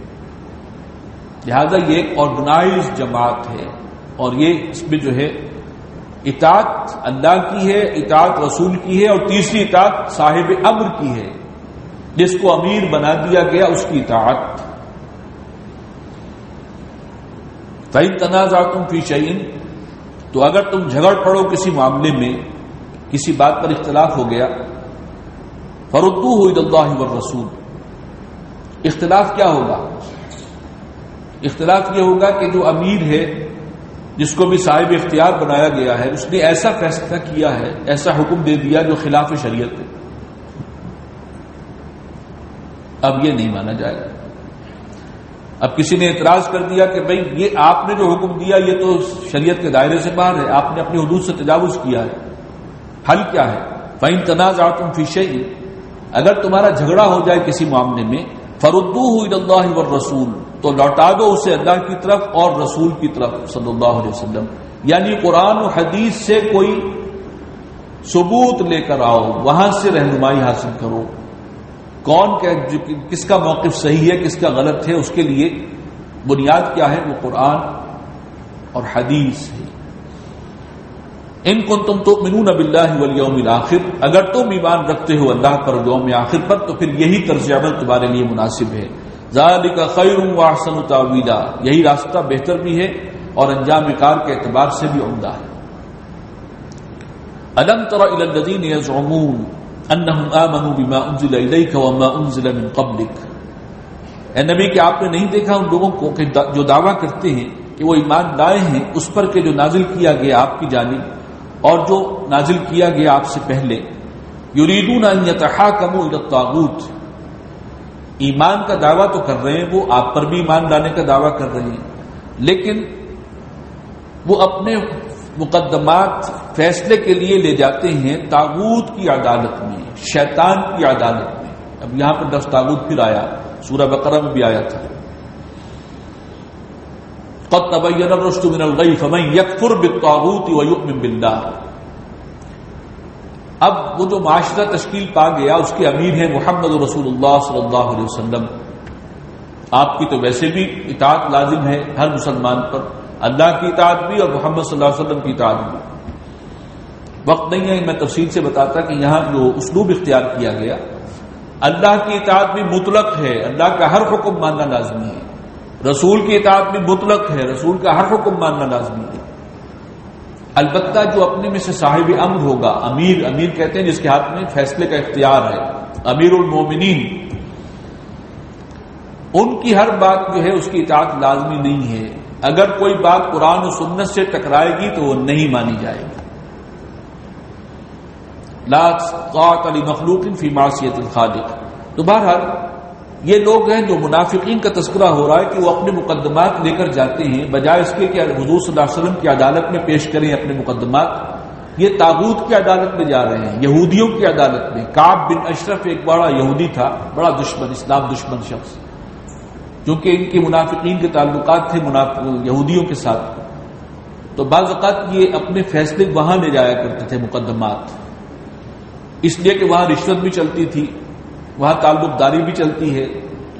لہذا یہ ایک آرگنائز جماعت ہے، اور یہ اس میں جو ہے اطاعت اللہ کی ہے، اطاعت رسول کی ہے، اور تیسری اطاعت صاحب امر کی ہے، جس کو امیر بنا دیا گیا اس کی اطاعت. فَإِن تَنَازَعْتُمْ فِي شَيْءٍ، تو اگر تم جھگڑ پڑو کسی معاملے میں، کسی بات پر اختلاف ہو گیا، فَرُدُّوهُ إِلَى اللَّهِ وَالرَّسُولِ، اختلاف کیا ہوگا؟ اختلاف یہ ہوگا کہ جو امیر ہے جس کو بھی صاحب اختیار بنایا گیا ہے اس نے ایسا فیصلہ کیا ہے، ایسا حکم دے دیا جو خلاف شریعت ہے، اب یہ نہیں مانا جائے گا۔ اب کسی نے اعتراض کر دیا کہ بھئی یہ آپ نے جو حکم دیا یہ تو شریعت کے دائرے سے باہر ہے، آپ نے اپنی حدود سے تجاوز کیا ہے، حل کیا ہے؟ فَإِن تَنَازَعْتُمْ فِي شَيْءٍ، اگر تمہارا جھگڑا ہو جائے کسی معاملے میں، فَرُدُّوهُ إِلَى اللَّهِ وَالرَّسُولِ، تو لوٹا دو اسے اللہ کی طرف اور رسول کی طرف صلی اللہ علیہ وسلم، یعنی قرآن و حدیث سے کوئی ثبوت لے کر آؤ، وہاں سے رہنمائی حاصل کرو، کون کس کا موقف صحیح ہے کس کا غلط ہے، اس کے لیے بنیاد کیا ہے؟ وہ قرآن اور حدیث ہے۔ ان کنتم تؤمنون باللہ والیوم الآخر، اگر تم ایمان رکھتے ہو اللہ پر یوم آخر پر تو پھر یہی طرز عمل تمہارے لیے مناسب ہے۔ ذالک خیر واحسن تاویلا، یہی راستہ بہتر بھی ہے اور انجام کار کے اعتبار سے بھی عمدہ ہے۔ الم تر الی الذین یزعمون انہم آمنوا بما انزل الیک وما انزل من قبلک، اے نبی کہ آپ نے نہیں دیکھا ان لوگوں کو کہ جو دعویٰ کرتے ہیں کہ وہ ایمان لائے ہیں اس پر کہ جو نازل کیا گیا آپ کی جانب اور جو نازل کیا گیا آپ سے پہلے، یریدون ان یتحاکموا الی الطاغوت، ایمان کا دعویٰ تو کر رہے ہیں، وہ آپ پر بھی ایمان لانے کا دعویٰ کر رہے ہیں، لیکن وہ اپنے مقدمات فیصلے کے لیے لے جاتے ہیں طاغوت کی عدالت میں، شیطان کی عدالت میں۔ اب یہاں پر لفظ طاغوت پھر آیا، سورہ بقرہ میں بھی آیا تھا، قد تبین الرشد من الغی فمن یکفر بالطاغوت ویؤمن باللہ۔ اب وہ جو معاشرہ تشکیل پا گیا اس کے امیر ہیں محمد رسول اللہ صلی اللہ علیہ وسلم، آپ کی تو ویسے بھی اطاعت لازم ہے ہر مسلمان پر، اللہ کی اطاعت بھی اور محمد صلی اللہ علیہ وسلم کی اطاعت بھی۔ وقت نہیں ہے میں تفصیل سے بتاتا کہ یہاں جو اسلوب اختیار کیا گیا، اللہ کی اطاعت بھی مطلق ہے، اللہ کا ہر حکم ماننا لازمی ہے، رسول کی اطاعت بھی مطلق ہے، رسول کا ہر حکم ماننا لازمی ہے۔ البتہ جو اپنے میں سے صاحب امر ہوگا، امیر امیر کہتے ہیں جس کے ہاتھ میں فیصلے کا اختیار ہے، امیر المومنین، ان کی ہر بات جو ہے اس کی اطاعت لازمی نہیں ہے، اگر کوئی بات قرآن و سنت سے ٹکرائے گی تو وہ نہیں مانی جائے گی۔ لا طاعۃ لمخلوق فی معصیۃ الخالق۔ تو بہرحال یہ لوگ ہیں جو منافقین کا تذکرہ ہو رہا ہے کہ وہ اپنے مقدمات لے کر جاتے ہیں، بجائے اس کے کہ حضور صلی اللہ علیہ وسلم کی عدالت میں پیش کریں اپنے مقدمات، یہ طاغوت کی عدالت میں جا رہے ہیں، یہودیوں کی عدالت میں۔ کعب بن اشرف ایک بڑا یہودی تھا، بڑا دشمن، اسلام دشمن شخص، کیونکہ ان کے منافقین کے تعلقات تھے یہودیوں کے ساتھ، تو بعض اوقات یہ اپنے فیصلے وہاں لے جایا کرتے تھے مقدمات، اس لیے کہ وہاں رشوت بھی چلتی تھی، وہاں تعلق داری بھی چلتی ہے،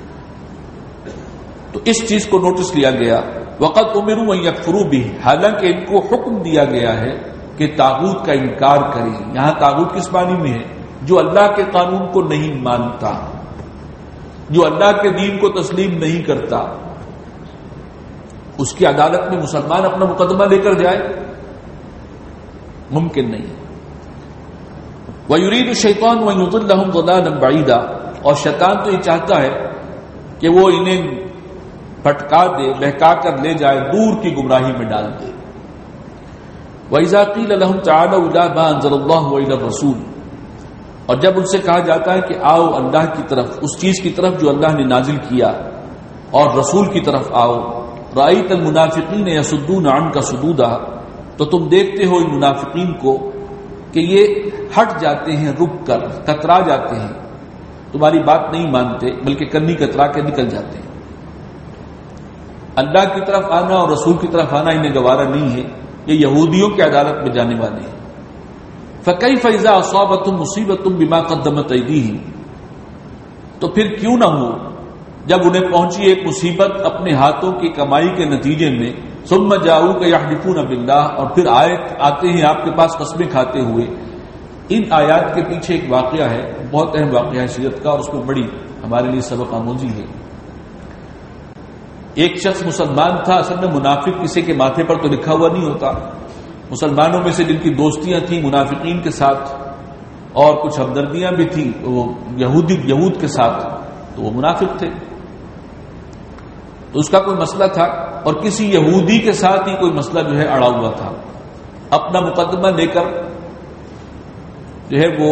تو اس چیز کو نوٹس لیا گیا۔ وقت امروا ان یکفروا بہ، حالانکہ ان کو حکم دیا گیا ہے کہ طاغوت کا انکار کریں۔ یہاں طاغوت کس معنی میں ہے؟ جو اللہ کے قانون کو نہیں مانتا، جو اللہ کے دین کو تسلیم نہیں کرتا، اس کی عدالت میں مسلمان اپنا مقدمہ لے کر جائے، ممکن نہیں۔ وَيُرِيدُ الشَّيْطَانُ أَن يُضِلَّهُمْ ضَلَالًا بَعِيدًا، اور شیطان تو یہ چاہتا ہے کہ وہ انہیں پھٹکا دے، بہکا کر لے جائے، دور کی گمراہی میں ڈال دے۔ وَإِذَا قِيلَ لَهُمْ تَعَالَوْا إِلَىٰ مَا أَنزَلَ اللَّهُ وَإِلَى الرَّسُولِ، اور جب ان سے کہا جاتا ہے کہ آؤ اللہ کی طرف، اس چیز کی طرف جو اللہ نے نازل کیا، اور رسول کی طرف آؤ، رَأَيْتَ الْمُنَافِقِينَ يَصُدُّونَ عَنْكَ صُدُودًا، تو تم دیکھتے ہو ان منافقین کو کہ یہ ہٹ جاتے ہیں، رک کر کترا جاتے ہیں، تمہاری بات نہیں مانتے بلکہ کنی کترا کے نکل جاتے ہیں۔ اللہ کی طرف آنا اور رسول کی طرف آنا انہیں گوارا نہیں ہے، یہ یہودیوں کی عدالت میں جانے والے ہیں۔ فَكَيْفَ إِذَا أَصَابَتْهُم مُّصِيبَةٌ بِمَا قَدَّمَتْ أَيْدِيهِمْ، تو پھر کیوں نہ ہو جب انہیں پہنچی ایک مصیبت اپنے ہاتھوں کی کمائی کے نتیجے میں، ثُمَّ جَاءُوكَ يَحْلِفُونَ بِاللَّهِ، اور پھر آئے آتے ہیں آپ کے پاس قسمیں کھاتے ہوئے۔ ان آیات کے پیچھے ایک واقعہ ہے، بہت اہم واقعہ ہے سیرت کا، اور اس میں بڑی ہمارے لیے سبق آموزی ہے۔ ایک شخص مسلمان تھا، اصل میں منافق کسی کے ماتھے پر تو لکھا ہوا نہیں ہوتا، مسلمانوں میں سے جن کی دوستیاں تھیں منافقین کے ساتھ اور کچھ ہمدردیاں بھی تھیں وہ یہودی یہود کے ساتھ، تو وہ منافق تھے۔ تو اس کا کوئی مسئلہ تھا، اور کسی یہودی کے ساتھ ہی کوئی مسئلہ جو ہے اڑا ہوا تھا. اپنا مقدمہ لے کر جو ہے وہ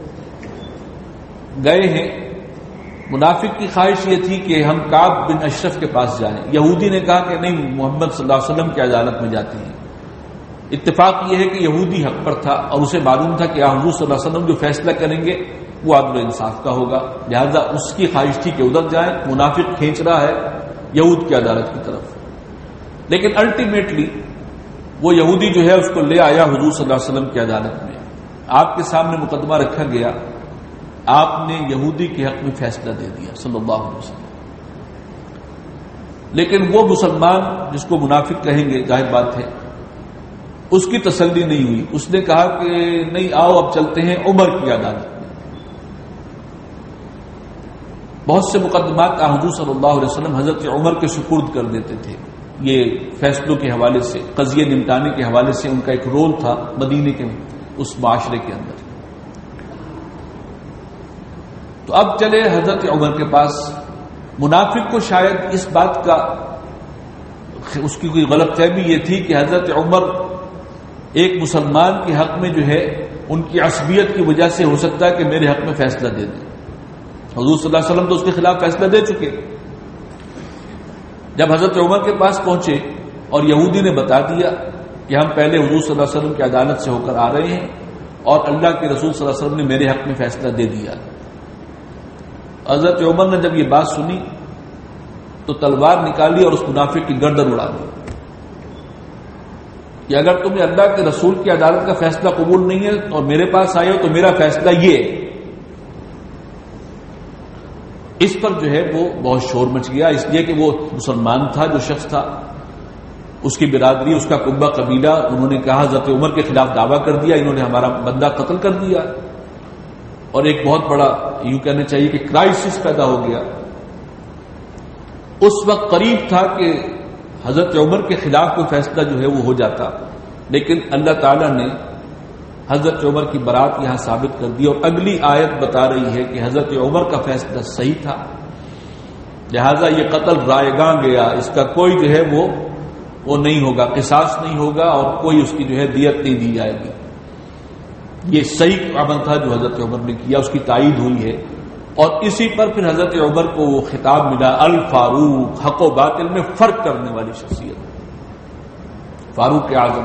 گئے ہیں. منافق کی خواہش یہ تھی کہ ہم کعب بن اشرف کے پاس جائیں. یہودی نے کہا کہ نہیں، محمد صلی اللہ علیہ وسلم کی عدالت میں جاتے ہیں. اتفاق یہ ہے کہ یہودی حق پر تھا اور اسے معلوم تھا کہ حضور صلی اللہ علیہ وسلم جو فیصلہ کریں گے وہ عدل و انصاف کا ہوگا، لہذا اس کی خواہش تھی کہ ادھر جائیں. منافق کھینچ رہا ہے یہود کی عدالت کی طرف. لیکن الٹیمیٹلی وہ یہودی جو ہے اس کو لے آیا حضور صلی اللہ علیہ وسلم کی عدالت میں. آپ کے سامنے مقدمہ رکھا گیا، آپ نے یہودی کے حق میں فیصلہ دے دیا صلی اللہ علیہ وسلم. لیکن وہ مسلمان جس کو منافق کہیں گے، ظاہر بات ہے، اس کی تسلی نہیں ہوئی. اس نے کہا کہ نہیں، آؤ اب چلتے ہیں عمر کی عدالت میں. بہت سے مقدمات حضور صلی اللہ علیہ وسلم حضرت عمر کے سپرد کر دیتے تھے. یہ فیصلوں کے حوالے سے، قضیے نمٹانے کے حوالے سے ان کا ایک رول تھا مدینے کے اس معاشرے کے اندر. تو اب چلے حضرت عمر کے پاس. منافق کو شاید اس بات کا، اس کی کوئی غلط فہمی یہ تھی کہ حضرت عمر ایک مسلمان کے حق میں جو ہے ان کی عصبیت کی وجہ سے ہو سکتا ہے کہ میرے حق میں فیصلہ دے دیں. حضور صلی اللہ علیہ وسلم تو اس کے خلاف فیصلہ دے چکے. جب حضرت عمر کے پاس پہنچے اور یہودی نے بتا دیا کہ ہم پہلے حضور صلی اللہ علیہ وسلم کی عدالت سے ہو کر آ رہے ہیں اور اللہ کے رسول صلی اللہ علیہ وسلم نے میرے حق میں فیصلہ دے دیا. حضرت عمر نے جب یہ بات سنی تو تلوار نکالی اور اس منافق کی گردن اڑا دی کہ اگر تمہیں اللہ کے رسول کی عدالت کا فیصلہ قبول نہیں ہے اور میرے پاس آئے ہو تو میرا فیصلہ یہ ہے. اس پر جو ہے وہ بہت شور مچ گیا، اس لیے کہ وہ مسلمان تھا، جو شخص تھا، اس کی برادری، اس کا کنبہ قبیلہ، انہوں نے کہا حضرت عمر کے خلاف دعویٰ کر دیا، انہوں نے ہمارا بندہ قتل کر دیا. اور ایک بہت بڑا یوں کہنا چاہیے کہ کرائسس پیدا ہو گیا. اس وقت قریب تھا کہ حضرت عمر کے خلاف کوئی فیصلہ جو ہے وہ ہو جاتا، لیکن اللہ تعالیٰ نے حضرت عمر کی برات یہاں ثابت کر دی. اور اگلی آیت بتا رہی ہے کہ حضرت عمر کا فیصلہ صحیح تھا، لہذا یہ قتل رائیگاں گیا، اس کا کوئی جو ہے وہ وہ نہیں ہوگا، قصاص نہیں ہوگا اور کوئی اس کی جو ہے دیت نہیں دی جائے گی. یہ صحیح عمل تھا جو حضرت عمر نے کیا، اس کی تائید ہوئی ہے. اور اسی پر پھر حضرت عمر کو وہ خطاب ملا الفاروق، حق و باطل میں فرق کرنے والی شخصیت، فاروق اعظم.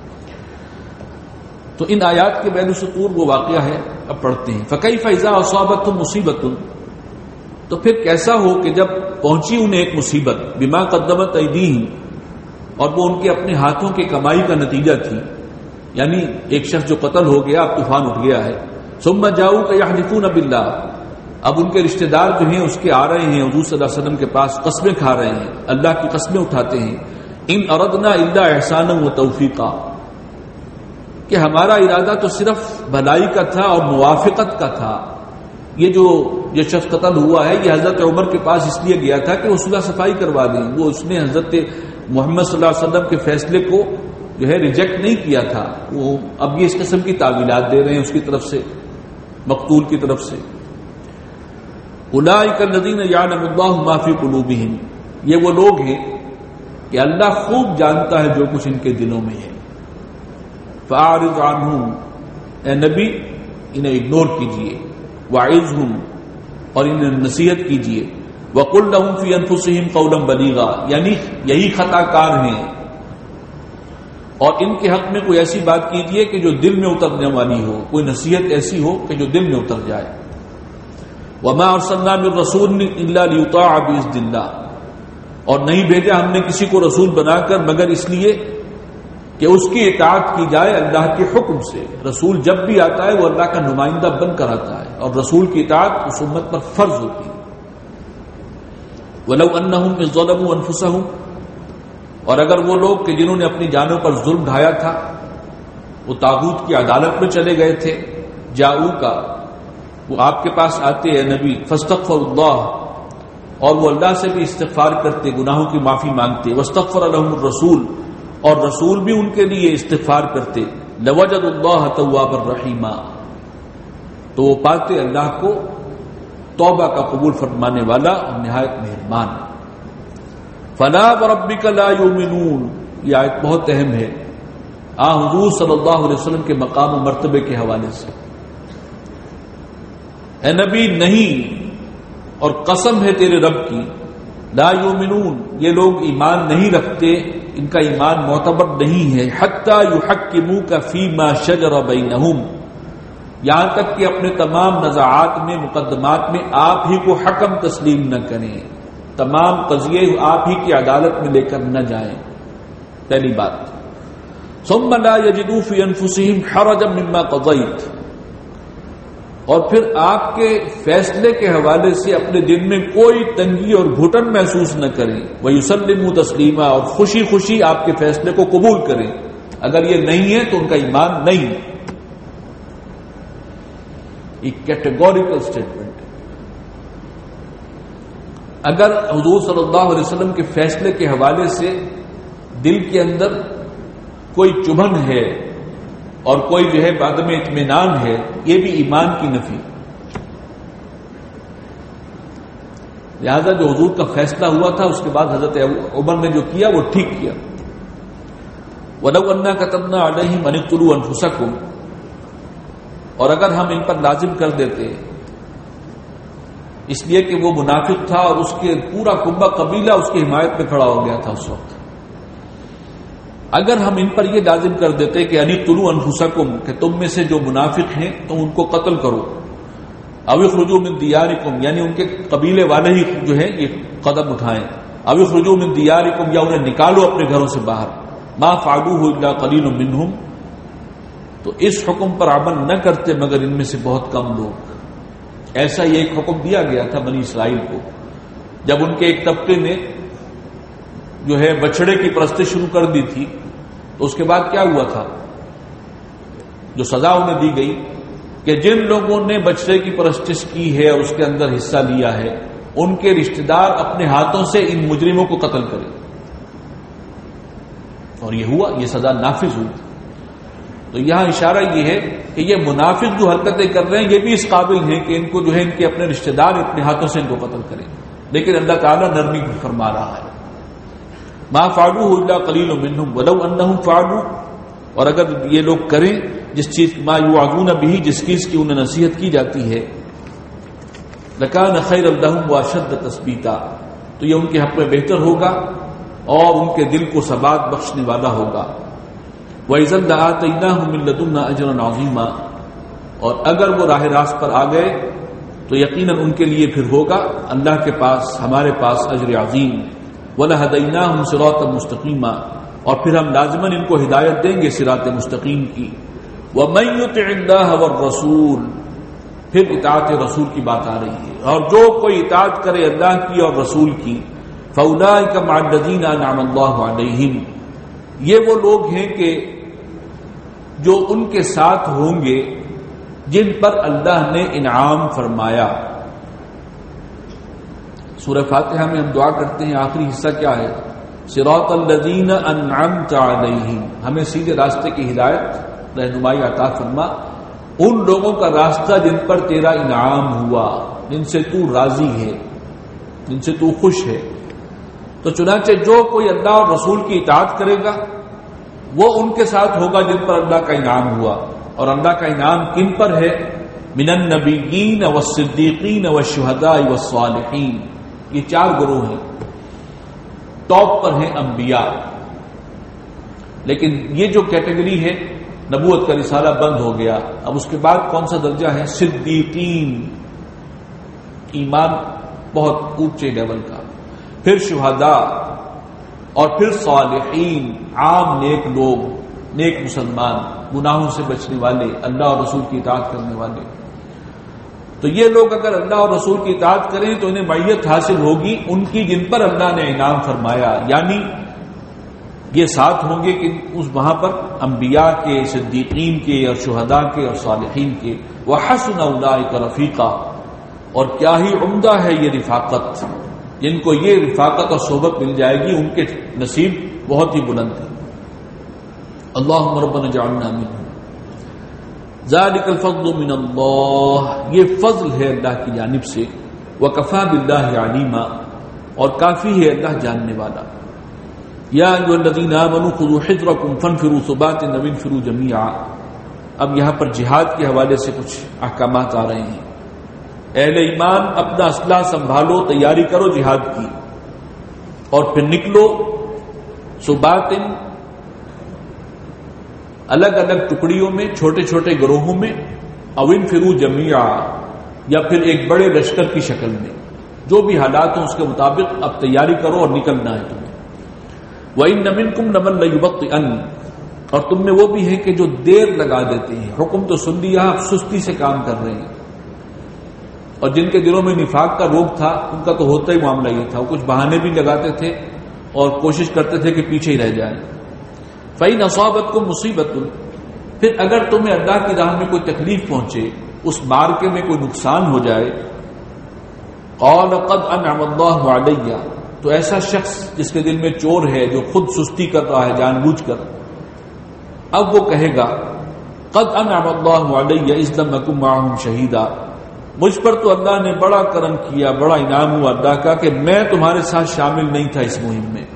تو ان آیات کے بین سطور وہ واقعہ ہے، اب پڑھتے ہیں. فکیف اذا اصابتهم مصیبۃ، تو پھر کیسا ہو کہ جب پہنچی انہیں ایک مصیبت، بما قدمت ایدیہم، اور وہ ان کے اپنے ہاتھوں کی کمائی کا نتیجہ تھی، یعنی ایک شخص جو قتل ہو گیا، اب طوفان اٹھ گیا ہے. ثم جاؤک یحلفون باللہ، اب ان کے رشتہ دار جو ہیں اس کے آ رہے ہیں حضور صلی اللہ علیہ وسلم کے پاس، قسمیں کھا رہے ہیں، اللہ کی قسمیں اٹھاتے ہیں. ان اردنا الا احسانا و توفیقا، کہ ہمارا ارادہ تو صرف بھلائی کا تھا اور موافقت کا تھا. یہ جو یہ شخص قتل ہوا ہے یہ حضرت عمر کے پاس اس لیے گیا تھا کہ وہ صلح صفائی کروا دیں. وہ اس نے حضرت محمد صلی اللہ علیہ وسلم کے فیصلے کو جو ہے ریجیکٹ نہیں کیا تھا. وہ اب یہ اس قسم کی تعویلات دے رہے ہیں اس کی طرف سے، مقتول کی طرف سے. اولئک الذین یعلم اللہ ما فی قلوبہم، یہ وہ لوگ ہیں کہ اللہ خوب جانتا ہے جو کچھ ان کے دلوں میں ہے. فاعرض عنہم، اے نبی انہیں اگنور کیجئے. وعظہم، اور انہیں نصیحت کیجئے. وقل لهم فی انفسہم قولا بلیغا، یعنی یہی خطا کار ہیں اور ان کے حق میں کوئی ایسی بات کیجئے کہ جو دل میں اترنے والی ہو، کوئی نصیحت ایسی ہو کہ جو دل میں اتر جائے. وما ارسلنا من رسول الا لیطاع باذن اللہ، اور نہیں بھیجا ہم نے کسی کو رسول بنا کر مگر اس لیے کہ اس کی اطاعت کی جائے اللہ کے حکم سے. رسول جب بھی آتا ہے وہ اللہ کا نمائندہ بن کر آتا ہے اور رسول کی اطاعت اس امت پر فرض ہوتی ہے. وَلَوْ أَنَّهُمْ إِذْ ظَلَمُوا أَنفُسَهُمْ، اور اگر وہ لوگ کہ جنہوں نے اپنی جانوں پر ظلم ڈھایا تھا وہ طاغوت کی عدالت میں چلے گئے تھے، جاؤ کا، وہ آپ کے پاس آتے ہیں نبی، فاستغفر اللہ، اور وہ اللہ سے بھی استغفار کرتے، گناہوں کی معافی مانگتے. واستغفر لهم الرسول، اور رسول بھی ان کے لیے استغفار کرتے. لوجد اللہ توابا رحیما، تو وہ پاتے اللہ کو توبہ کا قبول فرمانے والا اور نہایت مہربان. فلا وربک لا یؤمنون، یہ آیت بہت اہم ہے آ حضور صلی اللہ علیہ وسلم کے مقام و مرتبے کے حوالے سے. اے نبی نہیں، اور قسم ہے تیرے رب کی، لا یؤمنون، یہ لوگ ایمان نہیں رکھتے، ان کا ایمان معتبر نہیں ہے، حتی یحکموک فیما شجر بینہم، یہاں تک کہ اپنے تمام نزاعات میں، مقدمات میں آپ ہی کو حکم تسلیم نہ کریں، تمام قضیے آپ ہی کی عدالت میں لے کر نہ جائیں. پہلی بات. ثم لا یجدوا فی انفسہم حرجا مما قضیت، اور پھر آپ کے فیصلے کے حوالے سے اپنے دل میں کوئی تنگی اور گھٹن محسوس نہ کریں، وَيُسَلِّمُوا تَسْلِيمًا، اور خوشی خوشی آپ کے فیصلے کو قبول کریں. اگر یہ نہیں ہے تو ان کا ایمان نہیں. ایک کیٹیگوریکل اسٹیٹمنٹ. اگر حضور صلی اللہ علیہ وسلم کے فیصلے کے حوالے سے دل کے اندر کوئی چبھن ہے اور کوئی جو ہے عدم اطمینان ہے، یہ بھی ایمان کی نفی. لہذا جو حضور کا فیصلہ ہوا تھا اس کے بعد حضرت عمر نے جو کیا وہ ٹھیک کیا. وَلَوْ أَنَّا كَتَبْنَا عَلَيْهِمْ أَنِ اقْتُلُوا أَنفُسَكُمْ، اور اگر ہم ان پر لازم کر دیتے، اس لیے کہ وہ منافق تھا اور اس کے پورا کنبہ قبیلہ اس کی حمایت میں کھڑا ہو گیا تھا اس وقت، اگر ہم ان پر یہ لازم کر دیتے کہ ان اقتلوا انفسکم، کہ تم میں سے جو منافق ہیں تم ان کو قتل کرو، او اخرجوا من دیارکم، یعنی ان کے قبیلے والے ہی جو ہے یہ قدم اٹھائیں، او اخرجوا من دیارکم، یا انہیں نکالو اپنے گھروں سے باہر، ما فعلوه الا قلیل منهم، تو اس حکم پر عمل نہ کرتے مگر ان میں سے بہت کم لوگ. ایسا یہ ایک حکم دیا گیا تھا بنی اسرائیل کو، جب ان کے ایک طبقے نے جو ہے بچڑے کی پرستش شروع کر دی تھی، تو اس کے بعد کیا ہوا تھا؟ جو سزا انہیں دی گئی کہ جن لوگوں نے بچڑے کی پرستش کی ہے اور اس کے اندر حصہ لیا ہے، ان کے رشتہ دار اپنے ہاتھوں سے ان مجرموں کو قتل کریں. اور یہ ہوا، یہ سزا نافذ ہوئی. تو یہاں اشارہ یہ ہے کہ یہ منافق جو حرکتیں کر رہے ہیں یہ بھی اس قابل ہیں کہ ان کو جو ہے ان کے اپنے رشتہ دار اپنے ہاتھوں سے ان کو قتل کریں، لیکن اللہ تعالیٰ نرمی فرما رہا ہے. ما فعلوه الا قلیل منهم ولو انهم فعلوا، اور اگر یہ لوگ کریں جس چیز ما یوعظون به، جس چیز کی انہیں نصیحت کی جاتی ہے، لکان خیرا لهم واشد تثبیتا، تو یہ ان کے حق میں بہتر ہوگا اور ان کے دل کو ثبات بخشنے والا ہوگا. وَإِذًا لَآتَيْنَاهُم مِّن لَّدُنَّا أَجْرًا عَظِيمًا، اور اگر وہ راہ راست پر آ گئے تو یقیناً ان کے لیے پھر ہوگا اللہ کے پاس، ہمارے پاس اجر عظیم. وَلَهَدَيْنَاهُمْ صِرَاطًا مُسْتَقِيمًا، اور پھر ہم لازماً ان کو ہدایت دیں گے صراط مستقیم کی. وَمَن يُطِعِ اللَّهَ وَالرَّسُولَ، پھر اطاعت رسول کی بات آ رہی ہے، اور جو کوئی اطاعت کرے اللہ کی اور رسول کی، فَأُولَٰئِكَ مَعَ الَّذِينَ أَنْعَمَ اللَّهُ عَلَيْهِمْ، یہ وہ لوگ ہیں کہ جو ان کے ساتھ ہوں گے جن پر اللہ نے انعام فرمایا. سورہ فاتحہ میں ہم دعا کرتے ہیں، آخری حصہ کیا ہے؟ صراط الذین انعمت علیہم، ہمیں سیدھے راستے کی ہدایت رہنمائی عطا فرما، ان لوگوں کا راستہ جن پر تیرا انعام ہوا، جن سے تو راضی ہے، جن سے تو خوش ہے. تو چنانچہ جو کوئی اللہ اور رسول کی اطاعت کرے گا وہ ان کے ساتھ ہوگا جن پر اللہ کا انعام ہوا. اور اللہ کا انعام کن پر ہے؟ من النبیین والصدیقین والشہداء والصالحین، یہ چار گروہ ہیں. ٹاپ پر ہیں انبیاء، لیکن یہ جو کیٹیگری ہے نبوت کا رسالہ بند ہو گیا. اب اس کے بعد کون سا درجہ ہے؟ صدیقین، ایمان بہت اونچے لیول کا، پھر شہداء، اور پھر صالحین، عام نیک لوگ، نیک مسلمان، گناہوں سے بچنے والے، اللہ اور رسول کی اطاعت کرنے والے. تو یہ لوگ اگر اللہ اور رسول کی اطاعت کریں تو انہیں معیت حاصل ہوگی ان کی جن پر اللہ نے انعام فرمایا، یعنی یہ ساتھ ہوں گے کہ اس وہاں پر انبیاء کے، صدیقین کے اور شہداء کے اور صالحین کے. وحسن اولئک رفیقا، اور کیا ہی عمدہ ہے یہ رفاقت، جن کو یہ رفاقت اور صحبت مل جائے گی ان کے نصیب بہت ہی بلند ہے. اللہم ربنا اجعلنا منہم. ذالک الفضل من اللہ، یہ فضل ہے اللہ کی جانب سے. وکفی باللہ علیما، اور کافی ہے اللہ جاننے والا. یا ایھا الذین آمنوا خذوا حذرکم فانفروا ثبات او انفروا جمیعا. اب یہاں پر جہاد کے حوالے سے کچھ احکامات آ رہے ہیں. اہل ایمان اپنا اسلحہ سنبھالو، تیاری کرو جہاد کی، اور پھر نکلو ثبات، الگ الگ ٹکڑیوں میں، چھوٹے چھوٹے گروہوں میں، او انفروا جمیعا، یا پھر ایک بڑے لشکر کی شکل میں. جو بھی حالات ہوں اس کے مطابق اب تیاری کرو اور نکلنا ہے تمہیں. وَإِنَّ مِنْكُمْ لَمَن لَّيُبَطِّئَنَّ، اور تم میں وہ بھی ہیں کہ جو دیر لگا دیتے ہیں. حکم تو سن لیا، اب سستی سے کام کر رہے ہیں. اور جن کے دلوں میں نفاق کا روگ تھا ان کا تو ہوتا ہی معاملہ یہ تھا، وہ کچھ بہانے بھی لگاتے تھے اور کوشش کرتے تھے کہ پیچھے ہی رہ جائیں. فَإِنْ أَصَابَتْكُمْ مُصِيبَةٌ، پھر اگر تمہیں اللہ کی راہ میں کوئی تکلیف پہنچے، اس مارکے میں کوئی نقصان ہو جائے، قَالَ قَدْ أَنْعَمَ اللَّهُ عَلَيَّ، تو ایسا شخص جس کے دل میں چور ہے، جو خود سستی کر رہا ہے جان بوجھ کر، اب وہ کہے گا قد انعم اللہ علیہ اذ لم اکن معہم شہیدا، مجھ پر تو اللہ نے بڑا کرم کیا، بڑا انعام ہوا اللہ کا کہ میں تمہارے ساتھ شامل نہیں تھا اس مہم میں.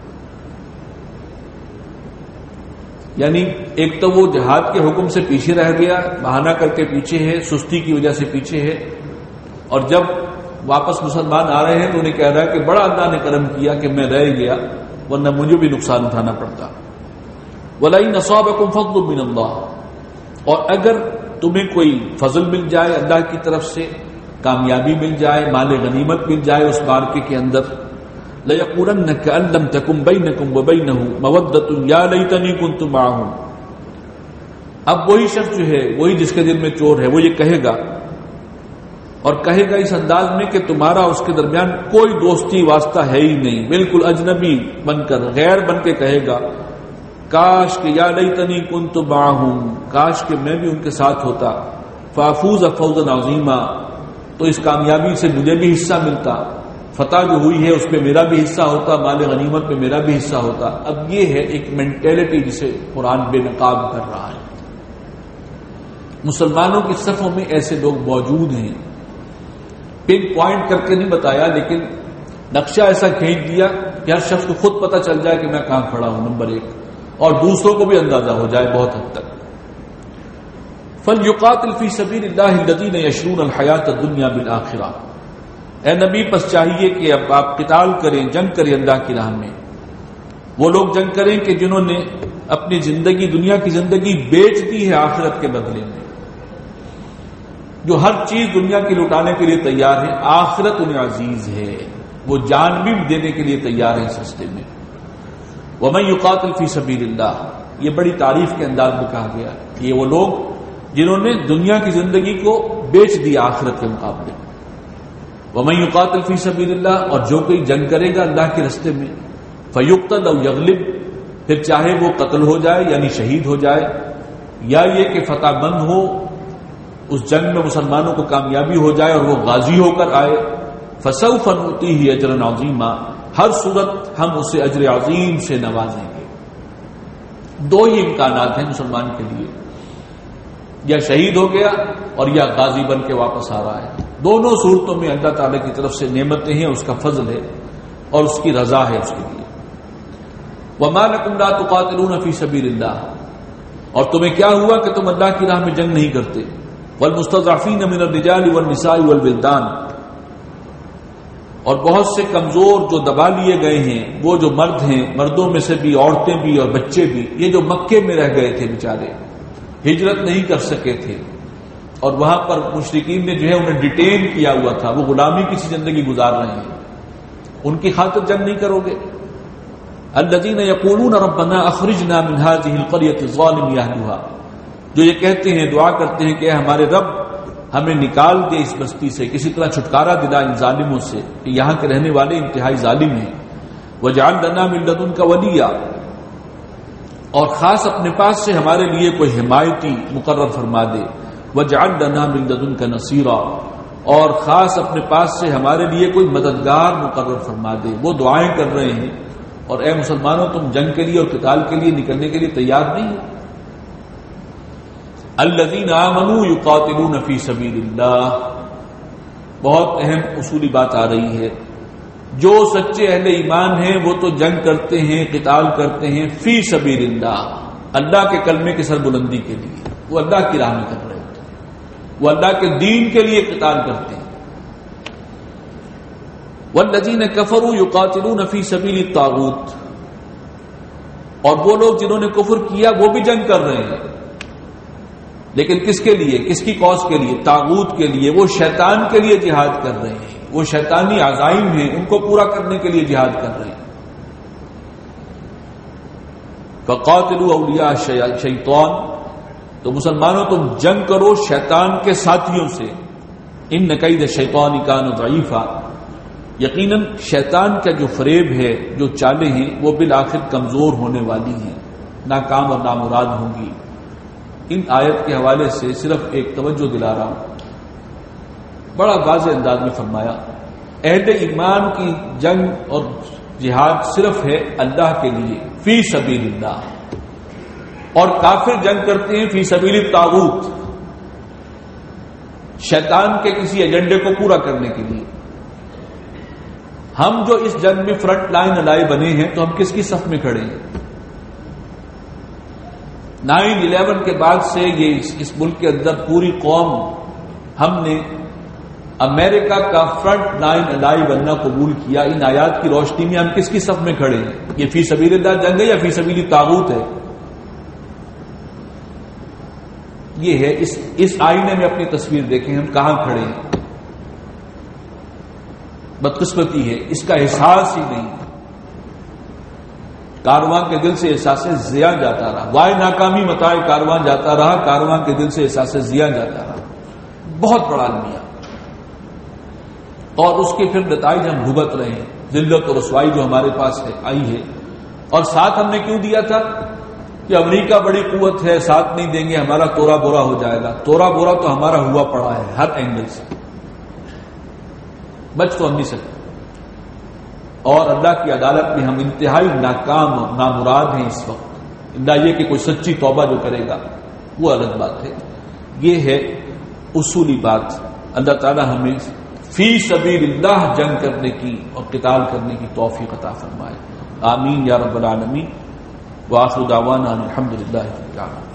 یعنی ایک تو وہ جہاد کے حکم سے پیچھے رہ گیا، بہانہ کر کے پیچھے ہے، سستی کی وجہ سے پیچھے ہے، اور جب واپس مسلمان آ رہے ہیں تو انہیں کہہ رہا ہے کہ بڑا اللہ نے کرم کیا کہ میں رہ گیا، ورنہ مجھے بھی نقصان اٹھانا پڑتا. وَلَئِنْ أَصَابَكُمْ فَضْلٌ مِّنَ اللَّهِ، اور اگر تمہیں کوئی فضل مل جائے اللہ کی طرف سے، کامیابی مل جائے، مال غنیمت مل جائے اس مارکے کے اندر، لَيَقُولَنَّ كَأَن لَّمْ تَكُن بَيْنَكُمْ وَبَيْنَهُ مَوَدَّةٌ يَا لَيْتَنِي كُنتُ مَعَهُمْ. اب وہی شخص جو ہے، وہی جس کے دل میں چور ہے، وہ یہ کہے گا، اور کہے گا اس انداز میں کہ تمہارا اس کے درمیان کوئی دوستی واسطہ ہے ہی نہیں، بالکل اجنبی بن کر، غیر بن کے کہے گا، کاش کہ یا لیتنی کنت معہم، کاش کہ میں بھی ان کے ساتھ ہوتا، فافوز فوزا عظیما، تو اس کامیابی سے مجھے بھی حصہ ملتا، فتح جو ہوئی ہے اس پہ میرا بھی حصہ ہوتا، مال غنیمت پہ میرا بھی حصہ ہوتا. اب یہ ہے ایک مینٹیلٹی جسے قرآن بے نقاب کر رہا ہے. مسلمانوں کی صفوں میں ایسے لوگ موجود ہیں، پن پوائنٹ کر کے نہیں بتایا، لیکن نقشہ ایسا کھینچ دیا کہ ہر شخص کو خود پتہ چل جائے کہ میں کہاں کھڑا ہوں، نمبر ایک، اور دوسروں کو بھی اندازہ ہو جائے بہت حد تک. فَلْيُقَاتِلْ فِي سَبِيلِ اللَّهِ الَّذِينَ يَشْرُونَ الْحَيَاةَ الدُّنْيَا بِالْآخِرَةِ. اے نبی پس چاہیے کہ اب آپ قتال کریں، جنگ کریں اللہ کی راہ میں. وہ لوگ جنگ کریں کہ جنہوں نے اپنی زندگی، دنیا کی زندگی بیچ دی ہے آخرت کے بدلے میں، جو ہر چیز دنیا کی لٹانے کے لیے تیار ہے، آخرت انہیں عزیز ہے، وہ جان بھی دینے کے لیے تیار ہے اس راستے میں. وَمَن يُقَاتِلْ فِي سَبِيلِ اللَّهِ، یہ بڑی تعریف کے انداز میں کہا گیا، یہ وہ لوگ جنہوں نے دنیا کی زندگی کو بیچ دیا آخرت کے مقابلے. وَمَن يُقَاتِلْ فِي سَبِيلِ اللَّهِ، اور جو کوئی جنگ کرے گا اللہ کے راستے میں، فَيُقْتَلْ أَوْ يَغْلِبْ، پھر چاہے وہ قتل ہو جائے یعنی شہید ہو جائے، یا یہ کہ فتح بند ہو، اس جنگ میں مسلمانوں کو کامیابی ہو جائے اور وہ غازی ہو کر آئے، فَسَوْفَ نُؤْتِيهِ أَجْرًا عَظِيمًا، ہر صورت ہم اسے اجر عظیم سے نوازیں گے. دو ہی امکانات ہیں مسلمان کے لیے، یا شہید ہو گیا اور یا غازی بن کے واپس آ رہا ہے. دونوں صورتوں میں اللہ تعالی کی طرف سے نعمتیں ہیں، اس کا فضل ہے اور اس کی رضا ہے اس کے لیے. وَمَا لَكُمْ لَا تُقَاتِلُونَ فِي سَبِيلِ اللَّهِ، اور تمہیں کیا ہوا کہ تم اللہ کی راہ میں جنگ نہیں کرتے. وَالْمُسْتَضْعَفِينَ مِنَ الرِّجَالِ وَالنِّسَاءِ وَالْوِلْدَانِ، اور بہت سے کمزور جو دبا لیے گئے ہیں، وہ جو مرد ہیں، مردوں میں سے بھی، عورتیں بھی اور بچے بھی، یہ جو مکے میں رہ گئے تھے بیچارے، ہجرت نہیں کر سکے تھے، اور وہاں پر مشرکین نے جو ہے انہیں ڈیٹین کیا ہوا تھا، وہ غلامی کی سی زندگی گزار رہے ہیں، ان کی خاطر جنگ نہیں کرو گے. الذین یقولون ربنا اخرجنا من هذه القرية الظالم اهلها، جو یہ کہتے ہیں، دعا کرتے ہیں کہ ہمارے رب ہمیں نکال دے اس بستی سے، کسی طرح چھٹکارا دلا ان ظالموں سے کہ یہاں کے رہنے والے انتہائی ظالم ہیں. وَجَعَلْ لَنَا مِن لَّدُنْكَ وَلِيًّا، اور خاص اپنے پاس سے ہمارے لیے کوئی حمایتی مقرر فرما دے. وَجَعَلْ لَنَا مِن لَّدُنْكَ نَصِيرًا، اور خاص اپنے پاس سے ہمارے لیے کوئی مددگار مقرر فرما دے. وہ دعائیں کر رہے ہیں، اور اے مسلمانوں تم جنگ کے لیے اور قتال کے لیے نکلنے کے لیے تیار نہیں ہو. الذین آمنوا یقاتلون فی سبیل اللہ، بہت اہم اصولی بات آ رہی ہے. جو سچے اہل ایمان ہیں وہ تو جنگ کرتے ہیں، قتال کرتے ہیں فی سبیل اللہ، اللہ کے کلمے کی سربلندی کے لیے، وہ اللہ کی راہ میں کر رہے ہوتے ہیں، وہ اللہ کے دین کے لیے قتال کرتے ہیں۔ والذین کفروا یقاتلون فی سبیل الطاغوت، اور وہ لوگ جنہوں نے کفر کیا وہ بھی جنگ کر رہے ہیں، لیکن کس کے لیے؟ کس کی کاز کے لیے؟ طاغوت کے لیے، وہ شیطان کے لیے جہاد کر رہے ہیں، وہ شیطانی عزائم ہیں ان کو پورا کرنے کے لیے جہاد کر رہے ہیں۔ فقاتلوا اولیاء الشیطان، تو مسلمانوں تم جنگ کرو شیطان کے ساتھیوں سے، ان کید الشیطان کان ضعیفا، یقیناً شیطان کا جو فریب ہے، جو چالیں ہیں، وہ بالآخر کمزور ہونے والی ہیں، ناکام اور نامراد ہوں گی۔ ان آیت کے حوالے سے صرف ایک توجہ دلا رہا ہوں، بڑا واضح انداز میں فرمایا اہل ایمان کی جنگ اور جہاد صرف ہے اللہ کے لیے فی سبیل اللہ، اور کافر جنگ کرتے ہیں فی سبیل الطاغوت، شیطان کے کسی ایجنڈے کو پورا کرنے کے لیے۔ ہم جو اس جنگ میں فرنٹ لائن لائے بنے ہیں تو ہم کس کی صف میں کھڑے ہیں؟ نائن الیون کے بعد سے یہ اس ملک کے اندر پوری قوم ہم نے امریکہ کا فرنٹ لائن الائی بننا قبول کیا۔ ان آیات کی روشنی میں ہم کس کی صف میں کھڑے ہیں؟ یہ فی سبیل اللہ جنگ ہے یا فی سبیل الطاغوت ہے؟ یہ ہے اس اس آئینے میں اپنی تصویر دیکھیں ہم کہاں کھڑے ہیں۔ بدقسمتی ہے اس کا احساس ہی نہیں، کارواں کے دل سے احساس ضیاء جاتا رہا، وائے ناکامی متائے کارواں جاتا رہا، کارواں کے دل سے احساس ضیاء جاتا رہا۔ بہت بڑا المیہ، اور اس کے پھر نتائج ہم بھگت رہے ہیں، ذلت اور رسوائی جو ہمارے پاس ہے آئی ہے۔ اور ساتھ ہم نے کیوں دیا تھا کہ امریکہ بڑی قوت ہے، ساتھ نہیں دیں گے ہمارا تورا بورا ہو جائے گا۔ تورا بورا تو ہمارا ہوا پڑا ہے ہر اینگل سے، بچ تو ہم نہیں سکتے، اور اللہ کی عدالت میں ہم انتہائی ناکام اور نامراد ہیں اس وقت۔ اللہ یہ کہ کوئی سچی توبہ جو کرے گا وہ الگ بات ہے۔ یہ ہے اصولی بات۔ اللہ تعالی ہمیں فی سبیل اللہ جنگ کرنے کی اور قتال کرنے کی توفیق عطا فرمائے، آمین یا رب العالمین۔ وآخر دعوانا الحمد للہ رب العالمین۔